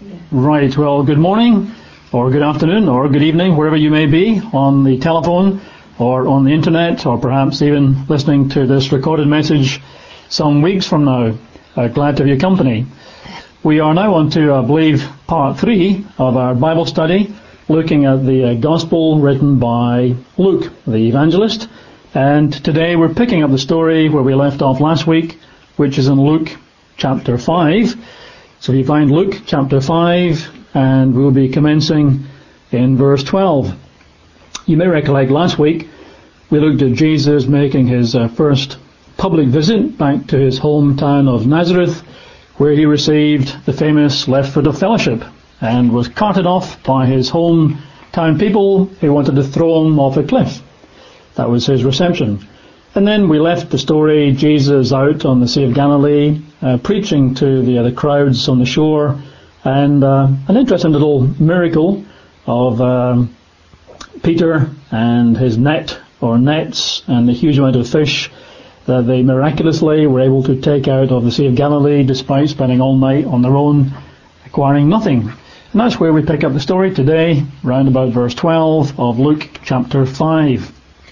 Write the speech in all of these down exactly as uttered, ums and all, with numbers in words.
Right, well, good morning, or good afternoon, or good evening, wherever you may be, on the telephone, or on the internet, or perhaps even listening to this recorded message some weeks from now. Uh, glad to have your company. We are now on to, I believe, part three of our Bible study, looking at the uh, Gospel written by Luke, the evangelist. And today we're picking up the story where we left off last week, which is in Luke chapter five. So you find Luke chapter five, and we'll be commencing in verse twelve. You may recollect last week we looked at Jesus making his uh, first public visit back to his hometown of Nazareth, where he received the famous left foot of fellowship and was carted off by his hometown people who wanted to throw him off a cliff. That was his reception. And then we left the story, Jesus out on the Sea of Galilee, uh, preaching to the, uh, the crowds on the shore, and uh, an interesting little miracle of um, Peter and his net, or nets, and the huge amount of fish that they miraculously were able to take out of the Sea of Galilee despite spending all night on their own, acquiring nothing. And that's where we pick up the story today, round about verse twelve of Luke chapter five.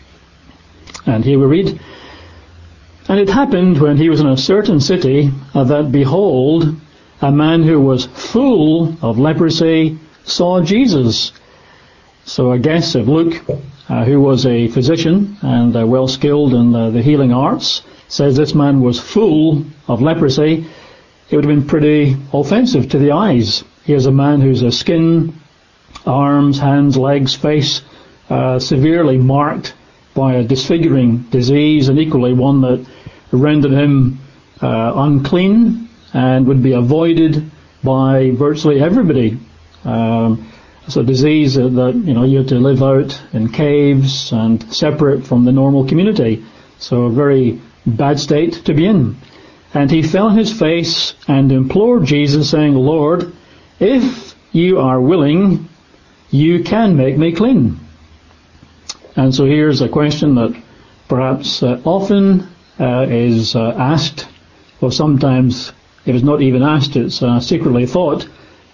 And here we read, "And it happened when he was in a certain city, uh, that behold, a man who was full of leprosy saw Jesus." So a guess of Luke, uh, who was a physician and uh, well skilled in uh, the healing arts, says this man was full of leprosy. It would have been pretty offensive to the eyes. Here's a man whose uh, skin, arms, hands, legs, face, uh, severely marked by a disfiguring disease, and equally one that rendered him uh, unclean and would be avoided by virtually everybody. Um, it's a disease that, that you know you have to live out in caves and separate from the normal community. So a very bad state to be in. And he fell on his face and implored Jesus, saying, "Lord, if you are willing, you can make me clean." And so here's a question that perhaps uh, often uh, is uh, asked, or sometimes if it's not even asked, it's uh, secretly thought: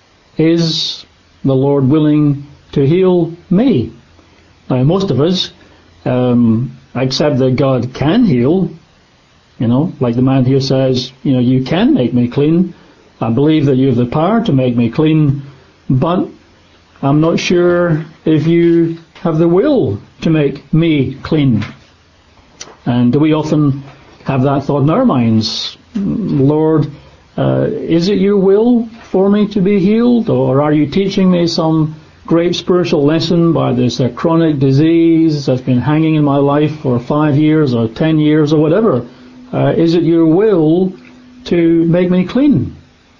is the Lord willing to heal me? Now, most of us um, accept that God can heal. You know, like the man here says, you know, you can make me clean. I believe that you have the power to make me clean, but I'm not sure if you have the will to make me clean. And do we often have that thought in our minds? Lord, uh, is it your will for me to be healed? Or are you teaching me some great spiritual lesson by this uh, chronic disease that's been hanging in my life for five years or ten years or whatever? Uh, is it your will to make me clean?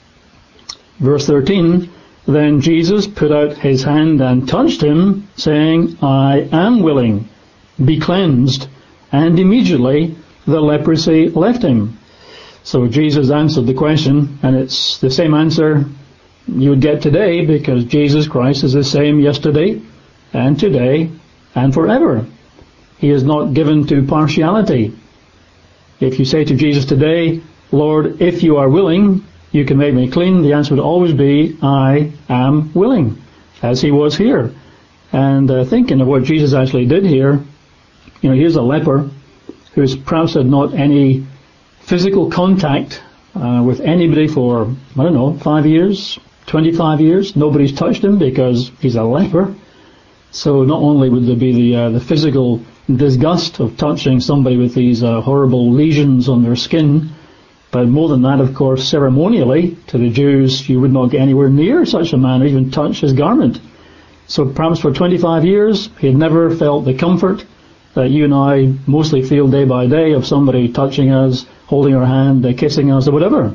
Verse thirteen, "Then Jesus put out his hand and touched him, saying, I am willing, be cleansed. And immediately the leprosy left him." So Jesus answered the question, and it's the same answer you would get today, because Jesus Christ is the same yesterday and today and forever. He is not given to partiality. If you say to Jesus today, "Lord, if you are willing, you can make me clean," the answer would always be, "I am willing," as he was here. And uh, thinking of what Jesus actually did here, you know, here's a leper who's perhaps had not any physical contact uh, with anybody for, I don't know, five years, twenty-five years. Nobody's touched him because he's a leper. So not only would there be the, uh, the physical disgust of touching somebody with these uh, horrible lesions on their skin, but more than that, of course, ceremonially, to the Jews, you would not get anywhere near such a man or even touch his garment. So perhaps for twenty-five years, he had never felt the comfort that you and I mostly feel day by day of somebody touching us, holding our hand, uh, kissing us, or whatever.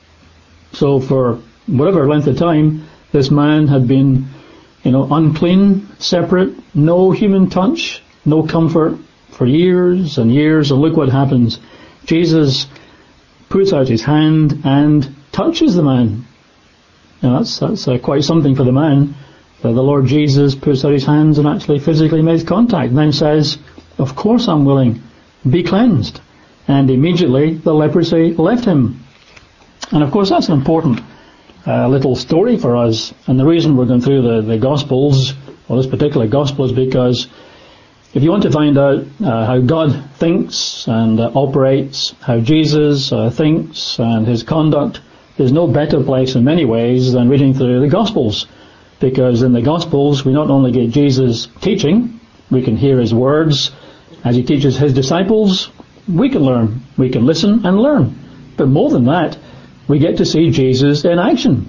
So for whatever length of time, this man had been, you know, unclean, separate, no human touch, no comfort for years and years. And look what happens. Jesus puts out his hand and touches the man. Now that's that's uh, quite something for the man. Uh, the Lord Jesus puts out his hands and actually physically makes contact, and then says, "Of course I'm willing, be cleansed." And immediately the leprosy left him. And of course that's important a little story for us. And the reason we're going through the, the Gospels, or this particular Gospel, is because if you want to find out uh, how God thinks and uh, operates, how Jesus uh, thinks and his conduct, there's no better place in many ways than reading through the Gospels. Because in the Gospels we not only get Jesus teaching, we can hear his words as he teaches his disciples, we can learn, we can listen and learn. But more than that, we get to see Jesus in action.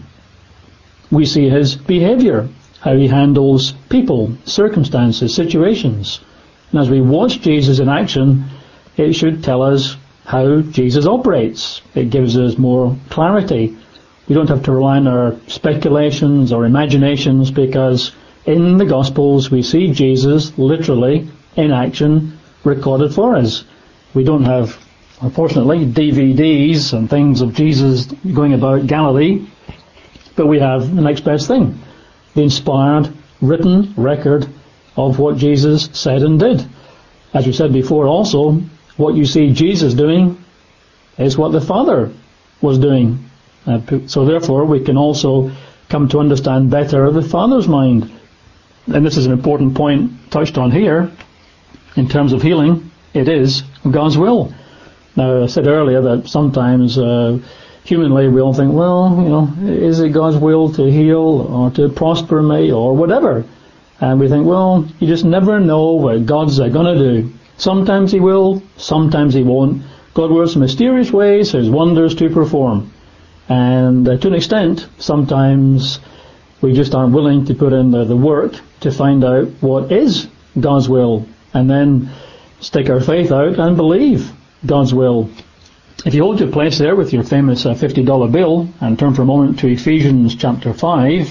We see his behaviour, how he handles people, circumstances, situations. And as we watch Jesus in action, it should tell us how Jesus operates. It gives us more clarity. We don't have to rely on our speculations or imaginations, because in the Gospels we see Jesus literally in action recorded for us. We don't have, unfortunately, D V Ds and things of Jesus going about Galilee, but we have the next best thing, the inspired written record of what Jesus said and did. As we said before also, what you see Jesus doing is what the Father was doing. Uh, so therefore we can also come to understand better the Father's mind. And this is an important point touched on here in terms of healing. It is God's will. Now, I said earlier that sometimes uh, humanly we all think, well, you know, is it God's will to heal or to prosper me or whatever? And we think, well, you just never know what God's uh, going to do. Sometimes he will, sometimes he won't. God works in mysterious ways, has wonders to perform. And uh, to an extent, sometimes we just aren't willing to put in the, the work to find out what is God's will, and then stick our faith out and believe God's will. If you hold your place there with your famous uh, fifty dollar bill and turn for a moment to Ephesians chapter five,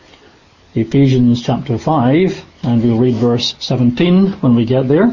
Ephesians chapter five, and we'll read verse seventeen when we get there.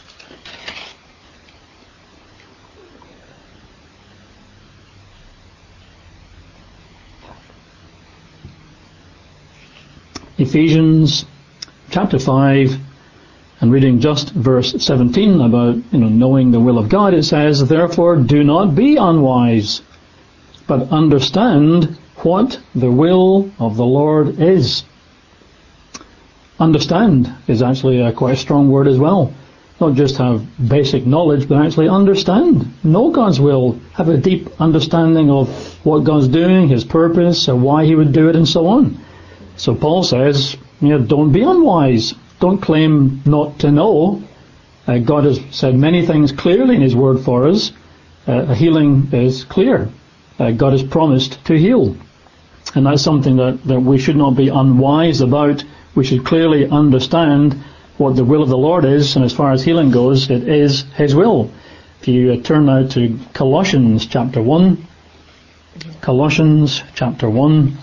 Ephesians chapter five, and reading just verse seventeen about, you know, knowing the will of God, it says, "Therefore do not be unwise, but understand what the will of the Lord is." Understand is actually a quite a strong word as well. Not just have basic knowledge, but actually understand. Know God's will. Have a deep understanding of what God's doing, his purpose, or why he would do it, and so on. So Paul says, you know, don't be unwise. Don't claim not to know. Uh, God has said many things clearly in his word for us. Uh, healing is clear. Uh, God has promised to heal. And that's something that, that we should not be unwise about. We should clearly understand what the will of the Lord is, and as far as healing goes, it is his will. If you uh, turn now to Colossians chapter one. Colossians chapter one.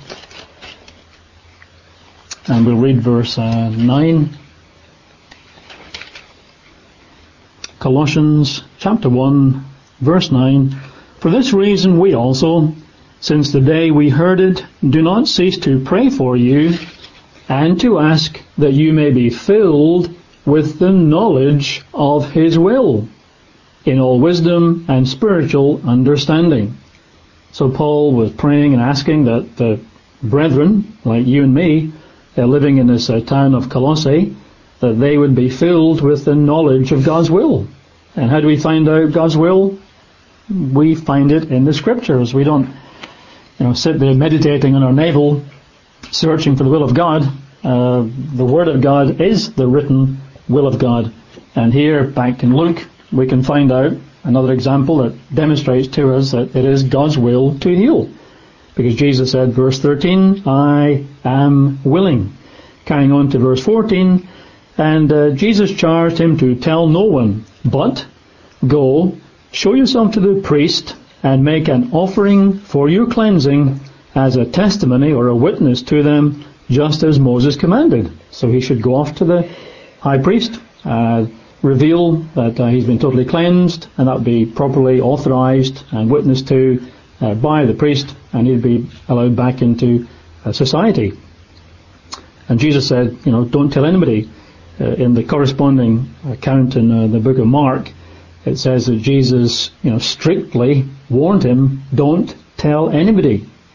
And we'll read verse uh, nine. Colossians chapter one, verse nine. "For this reason we also, since the day we heard it, do not cease to pray for you, and to ask that you may be filled with the knowledge of his will, in all wisdom and spiritual understanding." So Paul was praying and asking that the brethren, like you and me, uh, living in this uh, town of Colossae, that they would be filled with the knowledge of God's will. And how do we find out God's will? We find it in the Scriptures. We don't, you know, sit there meditating on our navel, searching for the will of God. Uh, the Word of God is the written will of God. And here, back in Luke, we can find out another example that demonstrates to us that it is God's will to heal. Because Jesus said, verse thirteen, "I am willing." Carrying on to verse fourteen, and uh, Jesus charged him to tell no one, but go, show yourself to the priest, and make an offering for your cleansing as a testimony or a witness to them, just as Moses commanded. So he should go off to the high priest, uh, reveal that uh, he's been totally cleansed, and that would be properly authorized and witnessed to uh, by the priest, and he'd be allowed back into uh, society. And Jesus said, you know, don't tell anybody. Uh, in the corresponding account in uh, the book of Mark, it says that Jesus, you know, strictly warned him, don't tell anybody.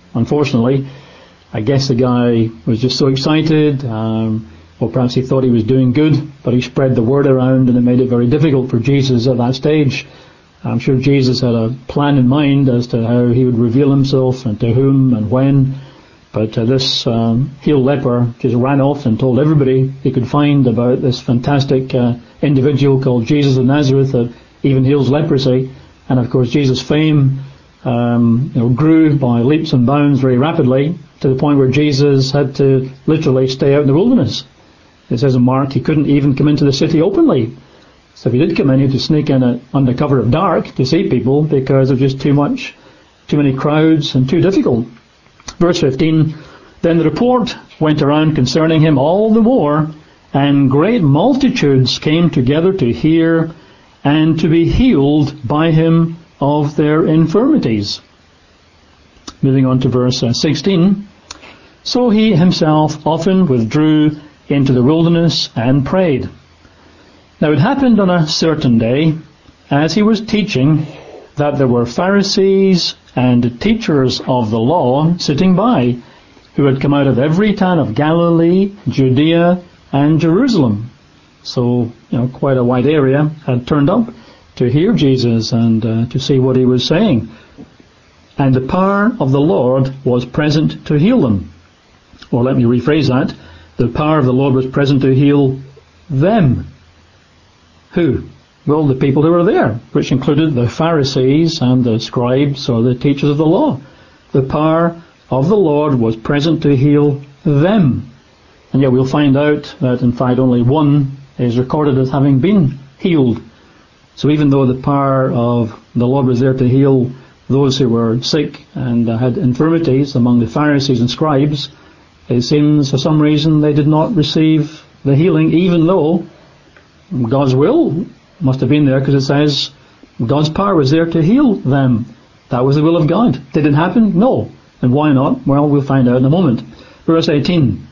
unfortunately, I guess the guy was just so excited, um, or perhaps he thought he was doing good, but he spread the word around and it made it very difficult for Jesus at that stage. I'm sure Jesus had a plan in mind as to how he would reveal himself and to whom and when, but uh, this um, healed leper just ran off and told everybody he could find about this fantastic uh, individual called Jesus of Nazareth that even heals leprosy. And of course Jesus' fame um, you know, grew by leaps and bounds very rapidly, to the point where Jesus had to literally stay out in the wilderness. It says in Mark he couldn't even come into the city openly. So if he did come in, he had to sneak in at, under cover of dark to see people because of just too much, too many crowds and too difficult. Verse fifteen, then the report went around concerning him all the more, and great multitudes came together to hear and to be healed by him of their infirmities. Moving on to verse uh, sixteen. So he himself often withdrew into the wilderness and prayed. Now it happened on a certain day, as he was teaching, that there were Pharisees and teachers of the law sitting by, who had come out of every town of Galilee, Judea, and Jerusalem. So, you know, quite a wide area had turned up to hear Jesus and uh, to see what he was saying. And the power of the Lord was present to heal them. Or let me rephrase that. The power of the Lord was present to heal them. Who? Well, the people who were there, which included the Pharisees and the scribes or the teachers of the law. The power of the Lord was present to heal them. And yet we'll find out that in fact only one is recorded as having been healed. So even though the power of the Lord was there to heal those who were sick and uh, had infirmities among the Pharisees and scribes, it seems for some reason they did not receive the healing, even though God's will must have been there, because it says God's power was there to heal them. That was the will of God. Did it happen? No. And why not? Well, we'll find out in a moment. Verse eighteen.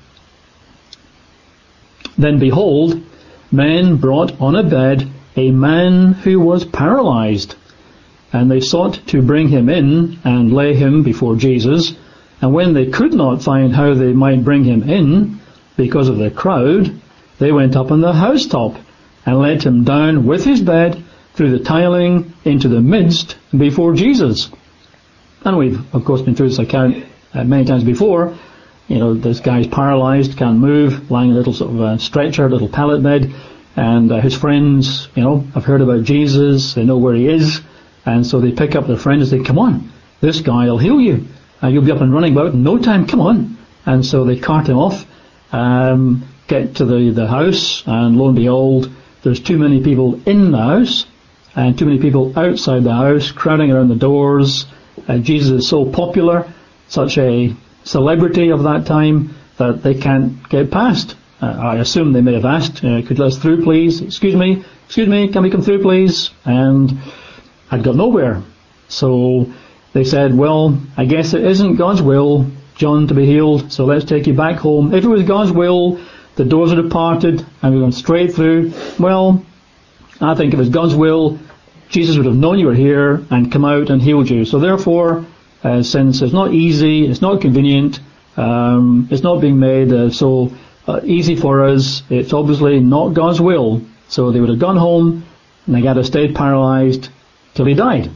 Then behold, men brought on a bed a man who was paralyzed, and they sought to bring him in and lay him before Jesus. And when they could not find how they might bring him in, because of the crowd, they went up on the housetop and let him down with his bed through the tiling into the midst before Jesus. And we've, of course, been through this account uh, many times before. You know, this guy's paralyzed, can't move, lying in a little sort of uh, stretcher, a little pallet bed, and uh, his friends, you know, have heard about Jesus, they know where he is, and so they pick up their friend and say, come on, this guy will heal you. Uh, you'll be up and running about in no time, come on. And so they cart him off, um, get to the, the house, and lo and behold, there's too many people in the house, and too many people outside the house, crowding around the doors. Uh, Jesus is so popular, such a celebrity of that time, that they can't get past. Uh, I assume they may have asked, uh, could you let us through please? Excuse me, excuse me, can we come through please? And I'd got nowhere. So they said, well, I guess it isn't God's will, John, to be healed, so let's take you back home. If it was God's will, the doors would have parted and we went straight through. Well, I think if it was God's will, Jesus would have known you were here and come out and healed you. So therefore, uh, since it's not easy, it's not convenient, um, it's not being made uh, so uh, easy for us, it's obviously not God's will. So they would have gone home and the guy would have stayed paralyzed till he died.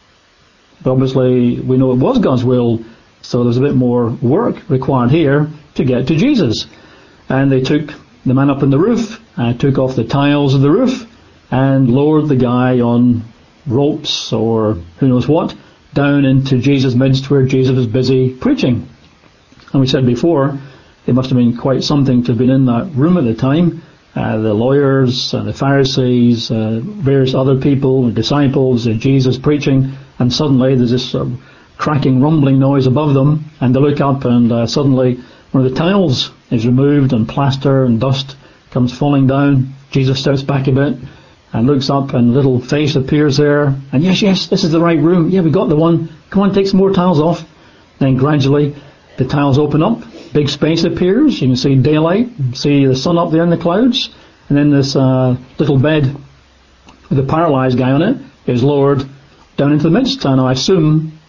But obviously we know it was God's will, so there's a bit more work required here to get to Jesus. And they took the man up on the roof, uh, took off the tiles of the roof, and lowered the guy on ropes or who knows what, down into Jesus' midst where Jesus was busy preaching. And we said before, it must have been quite something to have been in that room at the time. Uh, the lawyers, uh, the Pharisees, uh, various other people, the disciples, uh, Jesus preaching, and suddenly there's this uh, cracking, rumbling noise above them, and they look up and uh, suddenly one of the tiles is removed and plaster and dust comes falling down. Jesus steps back a bit and looks up and a little face appears there. And yes, yes, this is the right room. Yeah, we got the one. Come on, take some more tiles off. Then gradually the tiles open up. Big space appears. You can see daylight, see the sun up there in the clouds. And then this uh, little bed with a paralyzed guy on it is lowered down into the midst. And I assume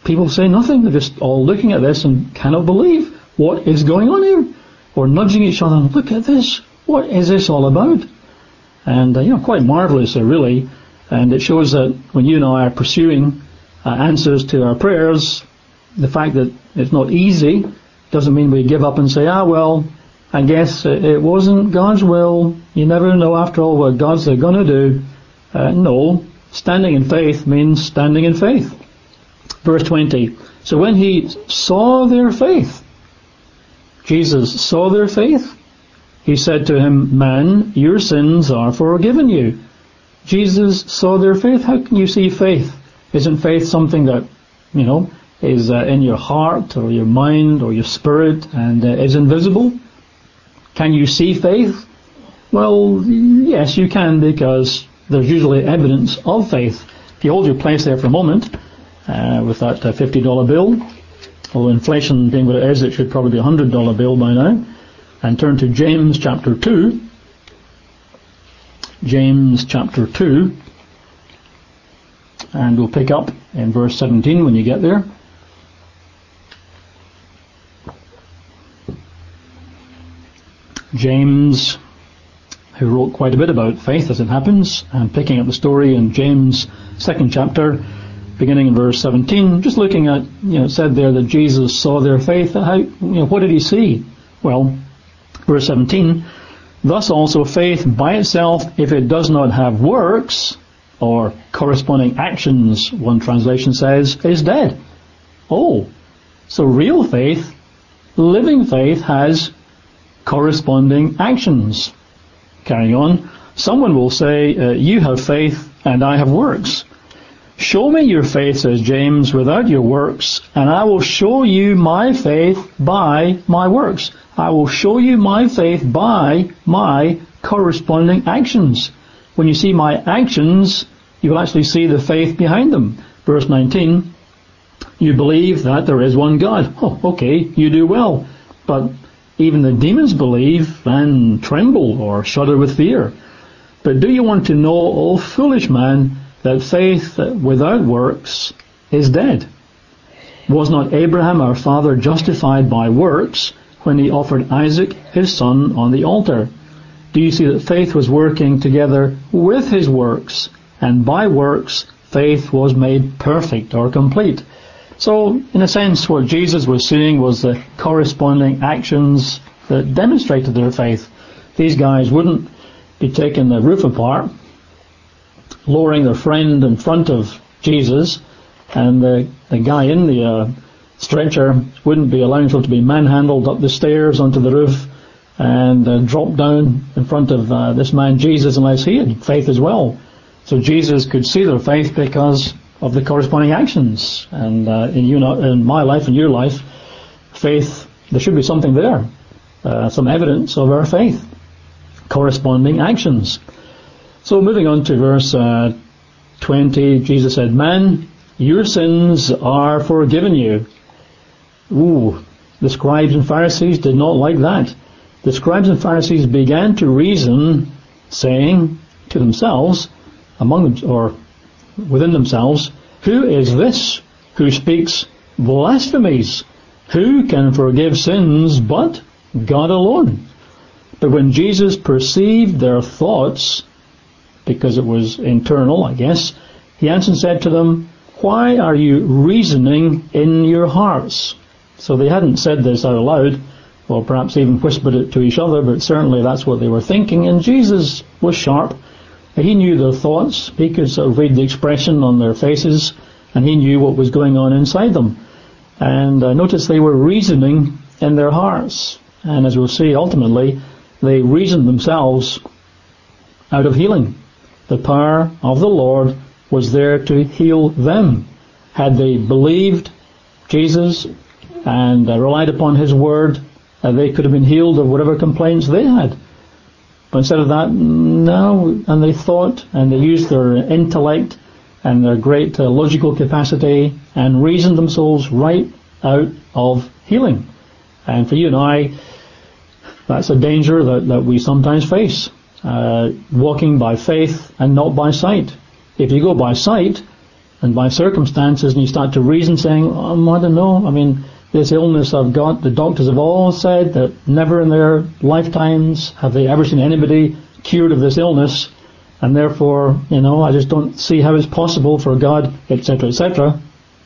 people say nothing. They're just all looking at this and cannot believe what is going on here. Or nudging each other, look at this. What is this all about? And, uh, you know, quite marvellous, uh, really. And it shows that when you and I are pursuing uh, answers to our prayers, the fact that it's not easy doesn't mean we give up and say, ah, well, I guess it wasn't God's will. You never know after all what God's going to do. Uh, no. Standing in faith means standing in faith. Verse twenty. So when he saw their faith, Jesus saw their faith, he said to him, man, your sins are forgiven you. Jesus saw their faith. How can you see faith? Isn't faith something that, you know, is uh, in your heart or your mind or your spirit and uh, is invisible? Can you see faith? Well, yes, you can, because there's usually evidence of faith. If you hold your place there for a moment, uh, with that uh, fifty dollar bill, although inflation being what it is, it should probably be a one hundred dollar bill by now, and turn to James chapter two. James chapter two, and we'll pick up in verse seventeen when you get there. James, who wrote quite a bit about faith as it happens, and picking up the story in James second chapter, beginning in verse seventeen, just looking at, you know, it said there that Jesus saw their faith. How, you know, what did he see? Well, verse seventeen, thus also faith by itself, if it does not have works, or corresponding actions, one translation says, is dead. Oh, so real faith, living faith, has corresponding actions. Carrying on, someone will say, uh, you have faith and I have works. Show me your faith, says James, without your works, and I will show you my faith by my works. I will show you my faith by my corresponding actions. When you see my actions, you will actually see the faith behind them. Verse nineteen, you believe that there is one God. Oh, okay, you do well. But even the demons believe and tremble or shudder with fear. But do you want to know, O foolish man, that faith without works is dead? Was not Abraham our father justified by works when he offered Isaac his son on the altar? Do you see that faith was working together with his works, and by works faith was made perfect or complete? So, in a sense, what Jesus was seeing was the corresponding actions that demonstrated their faith. These guys wouldn't be taking the roof apart, lowering their friend in front of Jesus, and the, the guy in the uh, stretcher wouldn't be allowing himself to be manhandled up the stairs onto the roof and uh, drop down in front of uh, this man Jesus unless he had faith as well. So Jesus could see their faith because of the corresponding actions. And uh, in you know, in my life and your life, faith, there should be something there, uh, some evidence of our faith, corresponding actions. So moving on to verse uh, twenty, Jesus said, man, your sins are forgiven you. Ooh, the scribes and Pharisees did not like that. The scribes and Pharisees began to reason, saying to themselves, among them, or within themselves, who is this who speaks blasphemies? Who can forgive sins but God alone? But when Jesus perceived their thoughts, because it was internal, I guess, he answered and said to them, why are you reasoning in your hearts? So they hadn't said this out loud, or perhaps even whispered it to each other, but certainly that's what they were thinking. And Jesus was sharp. He knew their thoughts. He could sort of read the expression on their faces, and he knew what was going on inside them. And uh, notice they were reasoning in their hearts. And as we'll see, ultimately, they reasoned themselves out of healing. The power of the Lord was there to heal them. Had they believed Jesus and uh, relied upon his word, uh, they could have been healed of whatever complaints they had. But instead of that, no, and they thought, and they used their intellect and their great uh, logical capacity and reasoned themselves right out of healing. And for you and I, that's a danger that, that we sometimes face. Uh, walking by faith and not by sight. If you go by sight, and by circumstances, and you start to reason saying, oh, I don't know, I mean, this illness I've got, the doctors have all said that never in their lifetimes have they ever seen anybody cured of this illness, and therefore, you know, I just don't see how it's possible for God, et cetera, et cetera.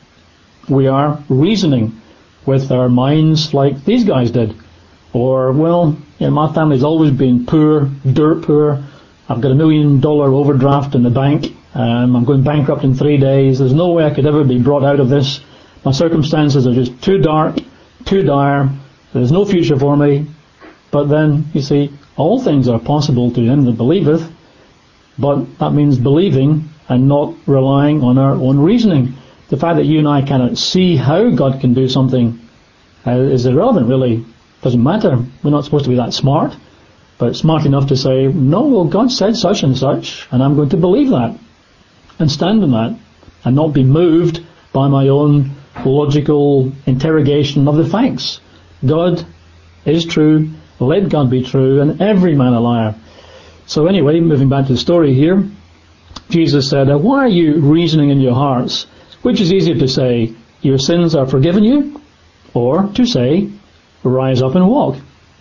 We are reasoning with our minds like these guys did. Or, well, you know, my family's always been poor, dirt poor. I've got a million dollar overdraft in the bank. Um, I'm going bankrupt in three days. There's no way I could ever be brought out of this. My circumstances are just too dark, too dire. There's no future for me. But then, you see, all things are possible to him that believeth. But that means believing and not relying on our own reasoning. The fact that you and I cannot see how God can do something uh, is irrelevant, really. Doesn't matter. We're not supposed to be that smart. But smart enough to say, no, well, God said such and such, and I'm going to believe that and stand in that and not be moved by my own logical interrogation of the facts. God is true, let God be true, and every man a liar. So anyway, moving back to the story here, Jesus said, why are you reasoning in your hearts? Which is easier to say, your sins are forgiven you, or to say, rise up and walk.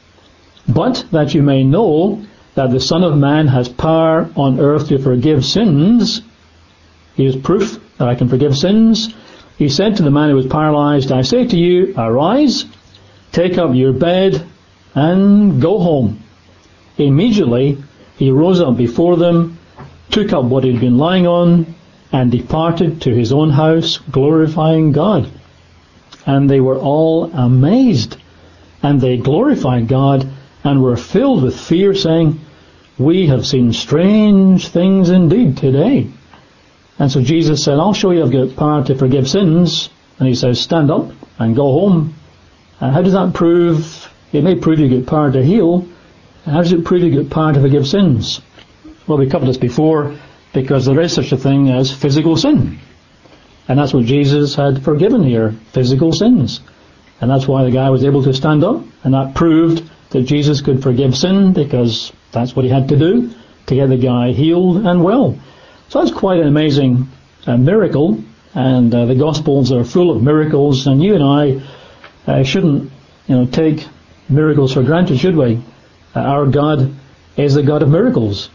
But that you may know that the Son of Man has power on earth to forgive sins, he is proof that I can forgive sins. He said to the man who was paralyzed, I say to you, arise, take up your bed, and go home. Immediately he rose up before them, took up what he had been lying on, and departed to his own house, glorifying God. And they were all amazed, and they glorified God, and were filled with fear, saying, we have seen strange things indeed today. And so Jesus said, I'll show you I've got power to forgive sins. And he says, stand up and go home. And how does that prove? It may prove you get power to heal. How does it prove you get power to forgive sins? Well, we covered this before, because there is such a thing as physical sin. And that's what Jesus had forgiven here, physical sins. And that's why the guy was able to stand up, and that proved that Jesus could forgive sin, because that's what he had to do to get the guy healed and well. So that's quite an amazing uh, miracle, and uh, the Gospels are full of miracles, and you and I uh, shouldn't, you know, take miracles for granted, should we? Uh, our God is the God of miracles.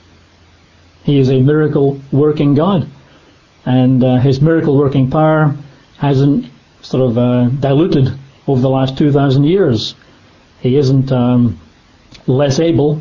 He is a miracle-working God, and uh, his miracle-working power hasn't sort of uh, diluted over the last two thousand years. He isn't um, less able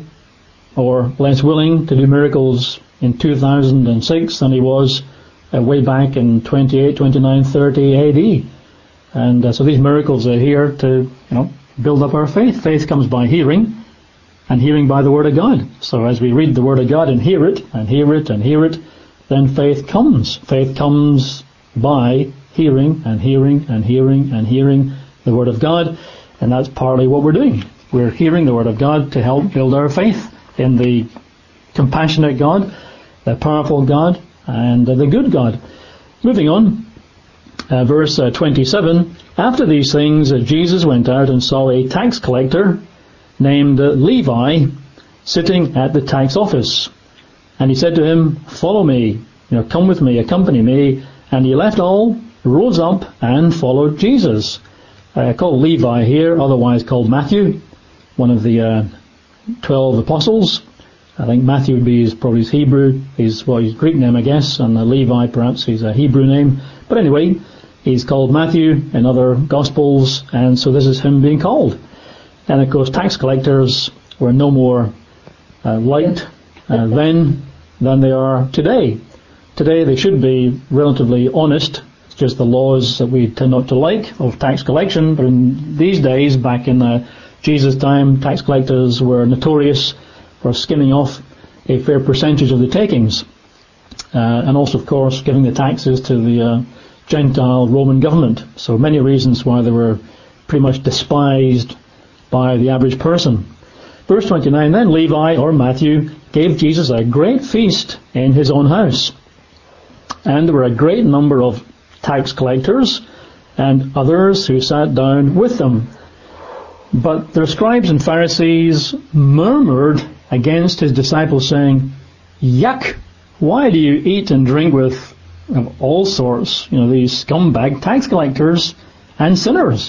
or less willing to do miracles in two thousand six than he was uh, way back in twenty-eight, twenty-nine, thirty A D. And uh, so these miracles are here to, you know, build up our faith. Faith comes by hearing, and hearing by the Word of God. So as we read the Word of God and hear it, and hear it, and hear it, then faith comes. Faith comes by hearing, and hearing, and hearing, and hearing the Word of God. And that's partly what we're doing. We're hearing the Word of God to help build our faith in the compassionate God, the powerful God, and the good God. Moving on, uh, verse uh, twenty-seven. After these things, uh, Jesus went out and saw a tax collector named uh, Levi sitting at the tax office. And he said to him, follow me, you know, come with me, accompany me. And he left all, rose up, and followed Jesus. Uh, called Levi here, otherwise called Matthew, one of the uh, twelve apostles. I think Matthew would be his, probably his Hebrew, his, well, his Greek name, I guess, and uh, Levi perhaps his a Hebrew name. But anyway, he's called Matthew in other Gospels, and so this is him being called. And of course, tax collectors were no more uh, liked uh, then than they are today. Today they should be relatively honest. It's just the laws that we tend not to like of tax collection. But in these days, back in uh, Jesus' time, tax collectors were notorious for skimming off a fair percentage of the takings. Uh, and also, of course, giving the taxes to the uh, Gentile Roman government. So many reasons why they were pretty much despised by the average person. Verse twenty-nine, then Levi, or Matthew, gave Jesus a great feast in his own house. And there were a great number of tax collectors and others who sat down with them. But the scribes and Pharisees murmured against his disciples, saying, Yuck! Why do you eat and drink with of all sorts, you know, these scumbag tax collectors and sinners.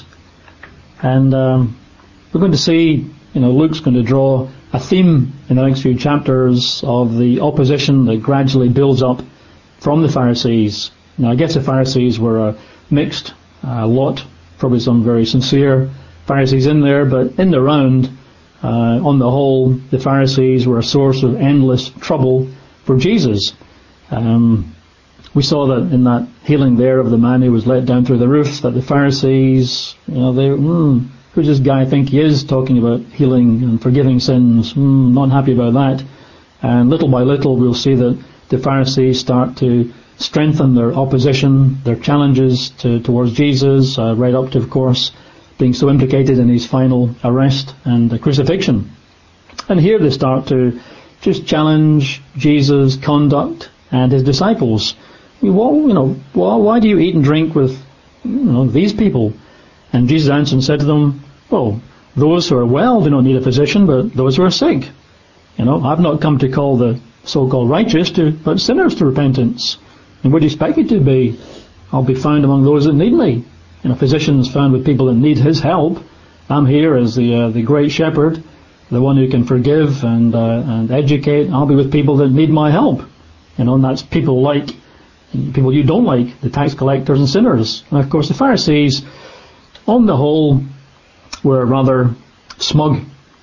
And um, we're going to see, you know, Luke's going to draw a theme in the next few chapters of the opposition that gradually builds up from the Pharisees. Now, I guess the Pharisees were a mixed uh, lot, probably some very sincere Pharisees in there, but in the round, uh, on the whole, the Pharisees were a source of endless trouble for Jesus. Um, we saw that in that healing there of the man who was let down through the roof, that the Pharisees, you know, they, mm, who's this guy think he is, talking about healing and forgiving sins? Mm, not happy about that. And little by little, we'll see that the Pharisees start to strengthen their opposition, their challenges to, towards Jesus, uh, right up to, of course, being so implicated in his final arrest and uh, crucifixion. And here they start to just challenge Jesus' conduct and his disciples. Well, you know, well, why do you eat and drink with, you know, these people? And Jesus answered and said to them, well, those who are well do not need a physician, but those who are sick. You know, I've not come to call the so-called righteous, to, but sinners to repentance. And where do you expect me to be? I'll be found among those that need me. You know, physician's found with people that need his help. I'm here as the uh, the great shepherd, the one who can forgive and uh, and educate. I'll be with people that need my help. You know, and that's people like, people you don't like, the tax collectors and sinners. And of course the Pharisees, on the whole, were rather smug,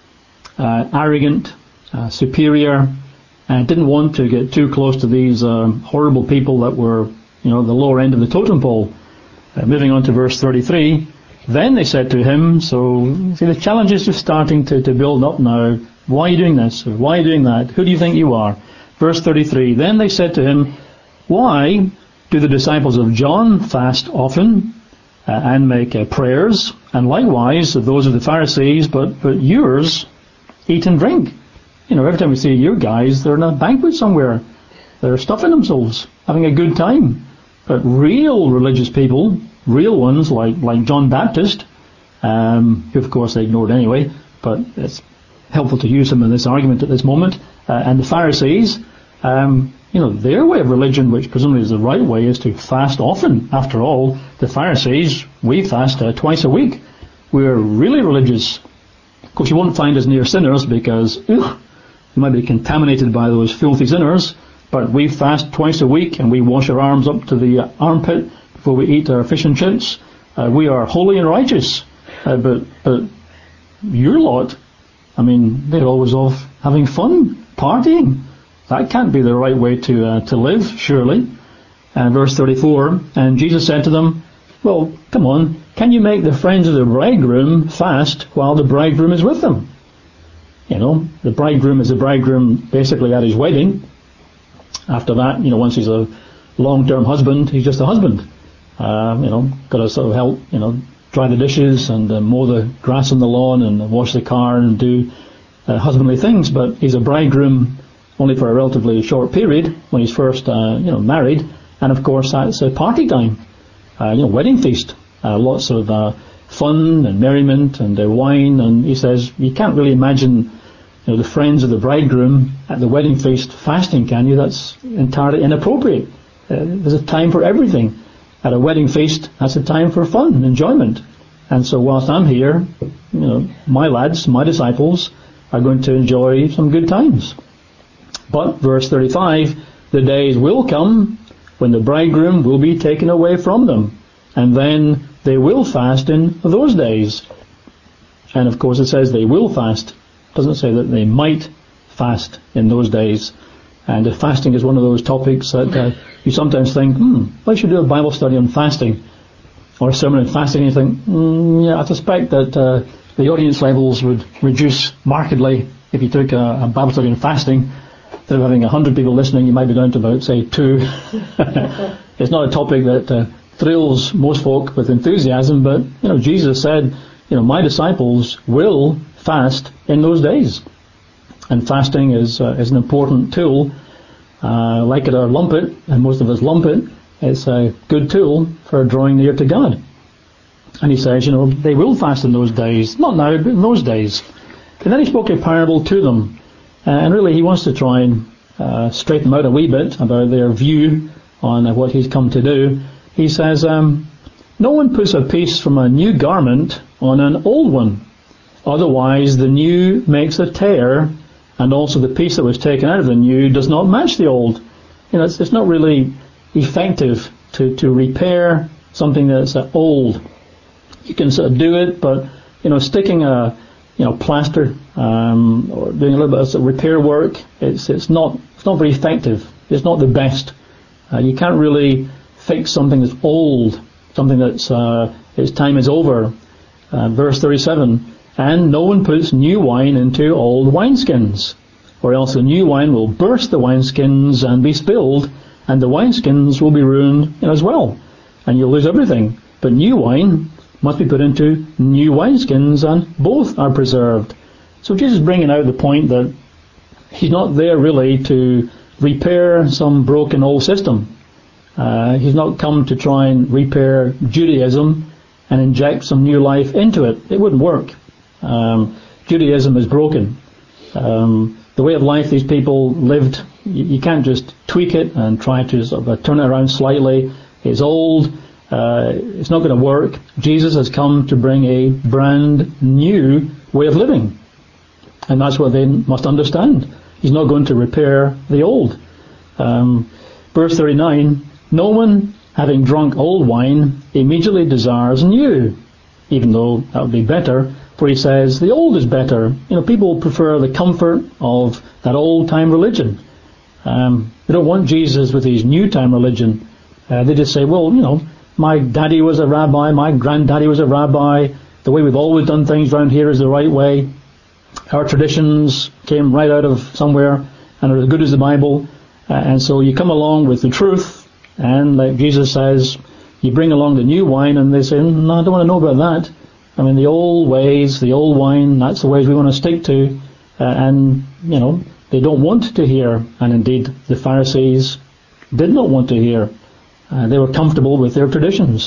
uh, arrogant, uh, superior, and didn't want to get too close to these uh, horrible people that were, you know, the lower end of the totem pole. Uh, moving on to verse thirty-three, then they said to him, so see, the challenge is just starting to, to build up now. Why are you doing this? Or why are you doing that? Who do you think you are? Verse thirty-three, then they said to him, why do the disciples of John fast often uh, and make uh, prayers, and likewise those of the Pharisees, but, but yours eat and drink? You know, every time we see you guys, they're in a banquet somewhere. They're stuffing themselves, having a good time. But real religious people, real ones like, like John Baptist, um, who of course they ignored anyway, but it's helpful to use him in this argument at this moment, uh, and the Pharisees, um, you know, their way of religion, which presumably is the right way, is to fast often. After all, the Pharisees, we fast uh, twice a week. We're really religious. Of course, you won't find us near sinners because ugh, we might be contaminated by those filthy sinners, but we fast twice a week and we wash our arms up to the armpit before we eat our fish and chips. Uh, we are holy and righteous. Uh, but, but your lot, I mean, they're always off having fun, partying. That can't be the right way to uh, to live, surely. And verse thirty-four, and Jesus said to them, well, come on, can you make the friends of the bridegroom fast while the bridegroom is with them? You know, the bridegroom is the bridegroom basically at his wedding. After that, you know, once he's a long-term husband, he's just a husband. Um, you know, got to sort of help, you know, dry the dishes and uh, mow the grass on the lawn and wash the car and do uh, husbandly things. But he's a bridegroom only for a relatively short period when he's first, uh, you know, married. And of course, that's a party time, uh, you know, wedding feast. Uh, lots of uh, fun and merriment and uh, wine. And he says, you can't really imagine, you know, the friends of the bridegroom at the wedding feast fasting, can you? That's entirely inappropriate. Uh, there's a time for everything. At a wedding feast, that's a time for fun and enjoyment. And so whilst I'm here, you know, my lads, my disciples, are going to enjoy some good times. But, verse thirty-five, the days will come when the bridegroom will be taken away from them, and then they will fast in those days. And of course it says they will fast. It doesn't say that they might fast in those days. And if fasting is one of those topics that uh, you sometimes think, hmm, I should do a Bible study on fasting, or a sermon on fasting, and you think, mm, yeah, I suspect that uh, the audience levels would reduce markedly if you took a, a Bible study on fasting. Instead of having a hundred people listening, you might be down to about, say, two. It's not a topic that uh, thrills most folk with enthusiasm, but, you know, Jesus said, you know, my disciples will fast in those days. And fasting is uh, is an important tool. Uh, like it or lump it, and most of us lump it, it's a good tool for drawing near to God. And he says, you know, they will fast in those days. Not now, but in those days. And then he spoke a parable to them. Uh, and really he wants to try and uh, straighten them out a wee bit about their view on what he's come to do. He says, um, no one puts a piece from a new garment on an old one. Otherwise, the new makes a tear, and also the piece that was taken out of the new does not match the old. You know, it's, it's not really effective to, to repair something that's uh, old. You can sort of do it, but, you know, sticking a, you know, plaster, um, or doing a little bit of sort of repair work, it's, it's not, it's not very effective. It's not the best. Uh, you can't really fix something that's old, something that's, uh, its time is over. Uh, verse thirty-seven, and no one puts new wine into old wineskins, or else the new wine will burst the wineskins and be spilled, and the wineskins will be ruined as well, and you'll lose everything. But new wine must be put into new wineskins, and both are preserved. So Jesus is bringing out the point that he's not there really to repair some broken old system. Uh, he's not come to try and repair Judaism and inject some new life into it. It wouldn't work. Um, Judaism is broken. Um, the way of life these people lived, you, you can't just tweak it and try to sort of turn it around slightly. It's old. Uh, it's not going to work. Jesus has come to bring a brand new way of living. And that's what they must understand. He's not going to repair the old. Um, verse thirty-nine, no one, having drunk old wine, immediately desires new, even though that would be better, for he says the old is better. You know, people prefer the comfort of that old-time religion. Um, they don't want Jesus with his new-time religion. Uh, they just say, well, you know, my daddy was a rabbi, my granddaddy was a rabbi, the way we've always done things around here is the right way. Our traditions came right out of somewhere and are as good as the Bible. Uh, and so you come along with the truth, and like Jesus says, you bring along the new wine, and they say, no, I don't want to know about that. I mean, the old ways, the old wine, that's the ways we want to stick to. Uh, and, you know, they don't want to hear. And indeed, the Pharisees did not want to hear. Uh, they were comfortable with their traditions.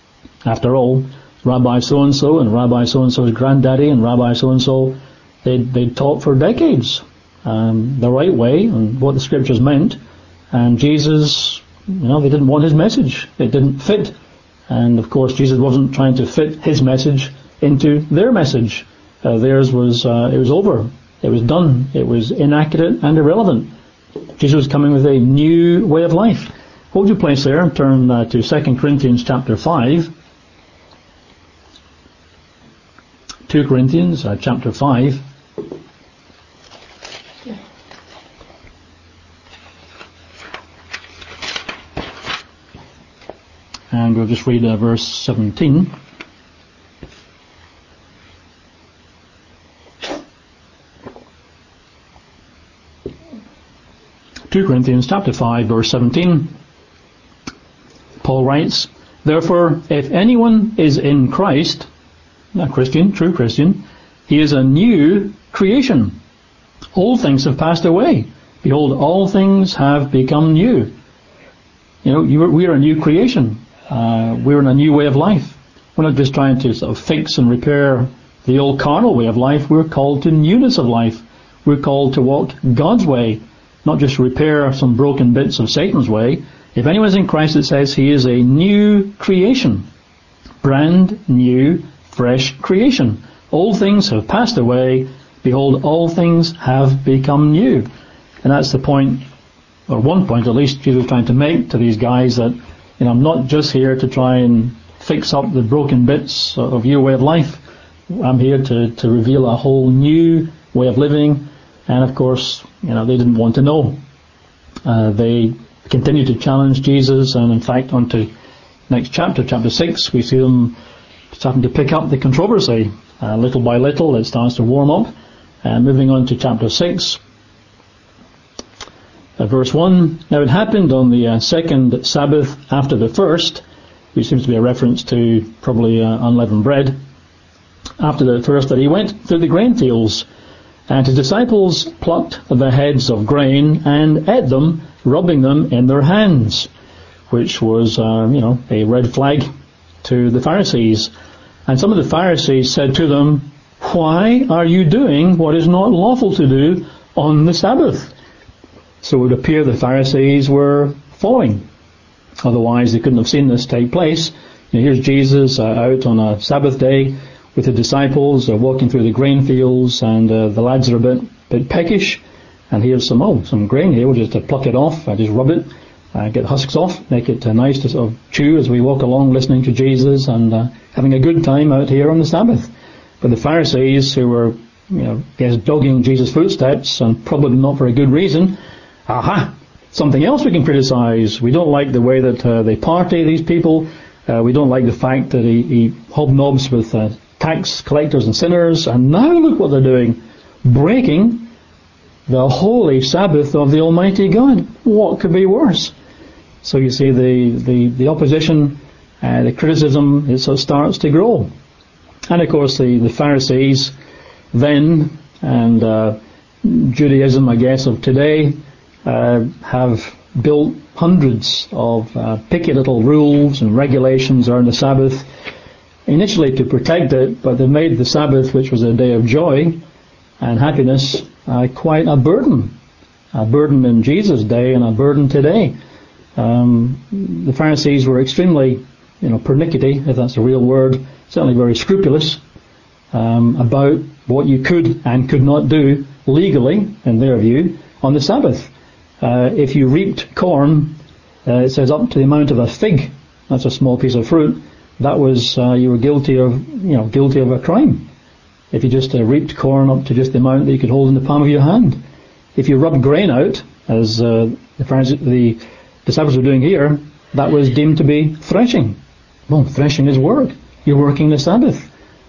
After all, Rabbi so-and-so and Rabbi so-and-so's granddaddy and Rabbi so-and-so, they'd, they'd taught for decades um, the right way and what the Scriptures meant. And Jesus, you know, they didn't want his message. It didn't fit. And of course, Jesus wasn't trying to fit his message into their message. Uh, theirs was, uh, it was over. It was done. It was inaccurate and irrelevant. Jesus was coming with a new way of life. Hold your place there and turn uh, to Second Corinthians chapter five. Second Corinthians uh, chapter five. And we'll just read uh, verse seventeen. Second Corinthians chapter five, verse seventeen. Paul writes, therefore, if anyone is in Christ, a Christian, true Christian, he is a new creation. Old things have passed away. Behold, all things have become new. You know, you are, we are a new creation. Uh, we're in a new way of life. We're not just trying to sort of fix and repair the old carnal way of life. We're called to newness of life. We're called to walk God's way, not just repair some broken bits of Satan's way. If anyone is in Christ, it says he is a new creation. Brand new, fresh creation. Old things have passed away. Behold, all things have become new. And that's the point, or one point at least, Jesus was trying to make to these guys, that, you know, I'm not just here to try and fix up the broken bits of your way of life. I'm here to, to reveal a whole new way of living. And of course, you know, they didn't want to know. Uh, they continued to challenge Jesus, and in fact, on to next chapter, chapter six, we see them starting to pick up the controversy. Uh, little by little, it starts to warm up. And moving on to chapter six, uh, verse one. Now it happened on the uh, second Sabbath after the first, which seems to be a reference to probably uh, unleavened bread, after the first, that he went through the grain fields, and his disciples plucked the heads of grain and ate them, rubbing them in their hands, which was, uh, you know, a red flag to the Pharisees. And some of the Pharisees said to them, why are you doing what is not lawful to do on the Sabbath? So it would appear the Pharisees were following Otherwise, they couldn't have seen this take place. You know, here's Jesus uh, out on a Sabbath day with the disciples, uh, walking through the grain fields, and uh, the lads are a bit bit peckish. And here's some oh some grain here. We'll just uh, pluck it off, uh, just rub it, uh, get the husks off, make it uh, nice to sort of chew as we walk along, listening to Jesus and uh, having a good time out here on the Sabbath. But the Pharisees, who were, you know, guess dogging Jesus' footsteps, and probably not for a good reason, aha, something else we can criticize. We don't like the way that uh, they party, these people. Uh, we don't like the fact that he, he hobnobs with uh, tax collectors and sinners. And now look what they're doing, breaking the holy Sabbath of the Almighty God. What could be worse? So you see the, the, the opposition, uh, the criticism, it sort of starts to grow. And of course the, the Pharisees then, and uh, Judaism, I guess, of today, uh, have built hundreds of uh, picky little rules and regulations around the Sabbath, initially to protect it, but they've made the Sabbath, which was a day of joy and happiness, uh, quite a burden. A burden in Jesus' day and a burden today. Um, the Pharisees were extremely, you know, pernickety, if that's a real word, certainly very scrupulous um, about what you could and could not do legally, in their view, on the Sabbath. Uh, if you reaped corn, uh, it says up to the amount of a fig, that's a small piece of fruit, that was, uh, you were guilty of, you know, guilty of a crime. If you just uh, reaped corn up to just the amount that you could hold in the palm of your hand. If you rubbed grain out, as uh, the, Pharisees, the disciples were doing here, that was deemed to be threshing. Well, threshing is work. You're working the Sabbath.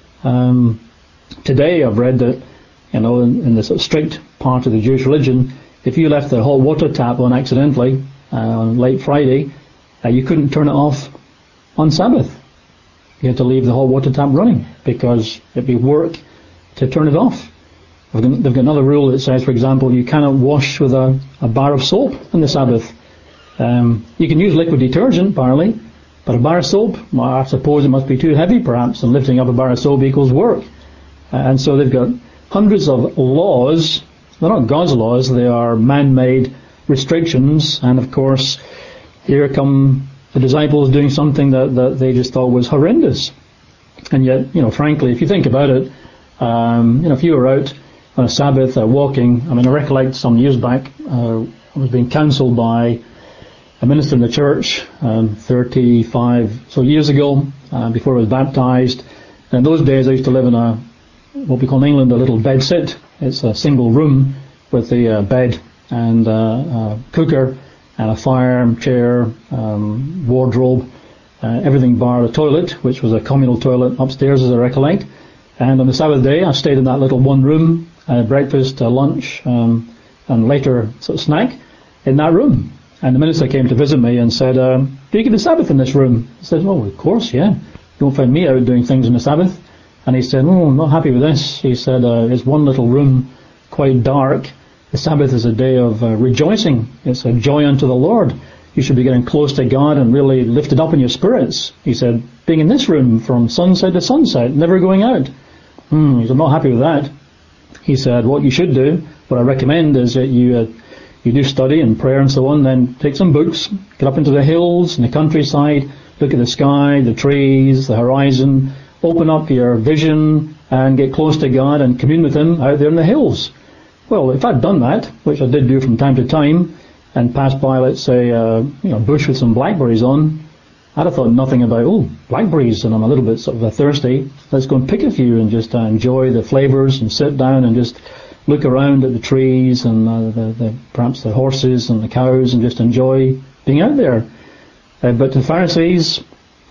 Um, today I've read that, you know, in, in the sort of strict part of the Jewish religion, if you left the hot water tap on accidentally uh, on late Friday, uh, you couldn't turn it off on Sabbath. You had to leave the hot water tap running because it'd be work to turn it off. They've got, they've got another rule that says, for example, you cannot wash with a, a bar of soap on the Sabbath. Um, you can use liquid detergent, apparently, but a bar of soap, well, I suppose it must be too heavy, perhaps, and lifting up a bar of soap equals work. Uh, and so they've got hundreds of laws. They're not God's laws, they are man-made restrictions, and of course, here come the disciples doing something that, that they just thought was horrendous. And yet, you know, frankly, if you think about it, um, you know, if you were out on a Sabbath uh, walking, I mean, I recollect some years back, uh, I was being counselled by a minister in the church, um, thirty-five so years ago, uh, before I was baptized. And in those days, I used to live in a, what we call in England, a little bed sit. It's a single room with a uh, bed and uh, a cooker and a fire, chair, um, wardrobe, uh, everything bar the toilet, which was a communal toilet upstairs, as I recollect. And on the Sabbath day, I stayed in that little one room, uh, breakfast, uh, lunch, um, and later sort of snack in that room. And the minister came to visit me and said, um, do you keep the Sabbath in this room? I said, oh, of course, yeah. You won't find me out doing things on the Sabbath. And he said, oh, I'm not happy with this. He said, uh, it's one little room, quite dark. The Sabbath is a day of uh, rejoicing. It's a joy unto the Lord. You should be getting close to God and really lifted up in your spirits. He said, being in this room from sunset to sunset, never going out. Hmm, he said, I'm not happy with that. He said, what you should do, what I recommend is that you uh, you do study and prayer and so on, then take some books, get up into the hills and the countryside, look at the sky, the trees, the horizon, open up your vision and get close to God and commune with Him out there in the hills. Well, if I'd done that, which I did do from time to time, and passed by, let's say, uh, you know, a bush with some blackberries on, I'd have thought nothing about, oh, blackberries, and I'm a little bit sort of uh, thirsty. Let's go and pick a few and just uh, enjoy the flavours and sit down and just look around at the trees and uh, the, the, perhaps the horses and the cows and just enjoy being out there. Uh, but the Pharisees,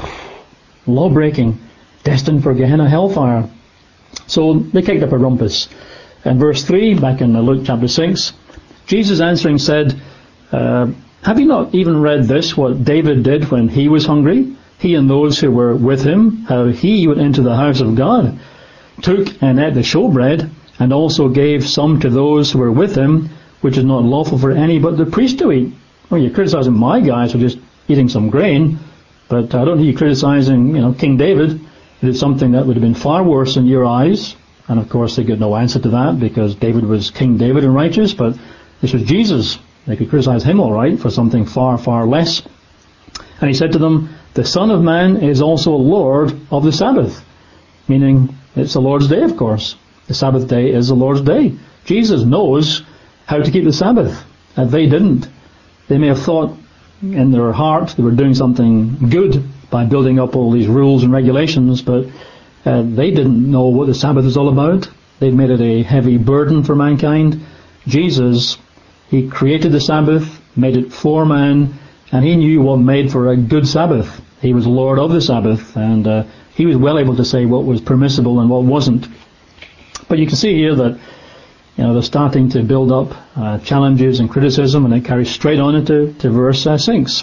law-breaking, destined for Gehenna hellfire. So they kicked up a rumpus. And verse three, back in Luke chapter six, Jesus answering said, uh, have you not even read this, what David did when he was hungry? He and those who were with him, how he went into the house of God, took and ate the showbread, and also gave some to those who were with him, which is not lawful for any but the priest to eat. Well, you're criticizing my guys for just eating some grain, but I don't think you're criticizing, you know, King David. It is something that would have been far worse in your eyes. And of course they got no answer to that because David was King David and righteous, but this was Jesus. They could criticize him all right for something far, far less. And he said to them, the Son of Man is also Lord of the Sabbath. Meaning, it's the Lord's day, of course. The Sabbath day is the Lord's day. Jesus knows how to keep the Sabbath. And they didn't. They may have thought in their heart they were doing something good by building up all these rules and regulations, but uh, they didn't know what the Sabbath is all about. They'd made it a heavy burden for mankind. Jesus, he created the Sabbath, made it for man, and he knew what made for a good Sabbath. He was Lord of the Sabbath, and uh, he was well able to say what was permissible and what wasn't. But you can see here that, you know, they're starting to build up uh, challenges and criticism, and it carries straight on into to verse uh, six.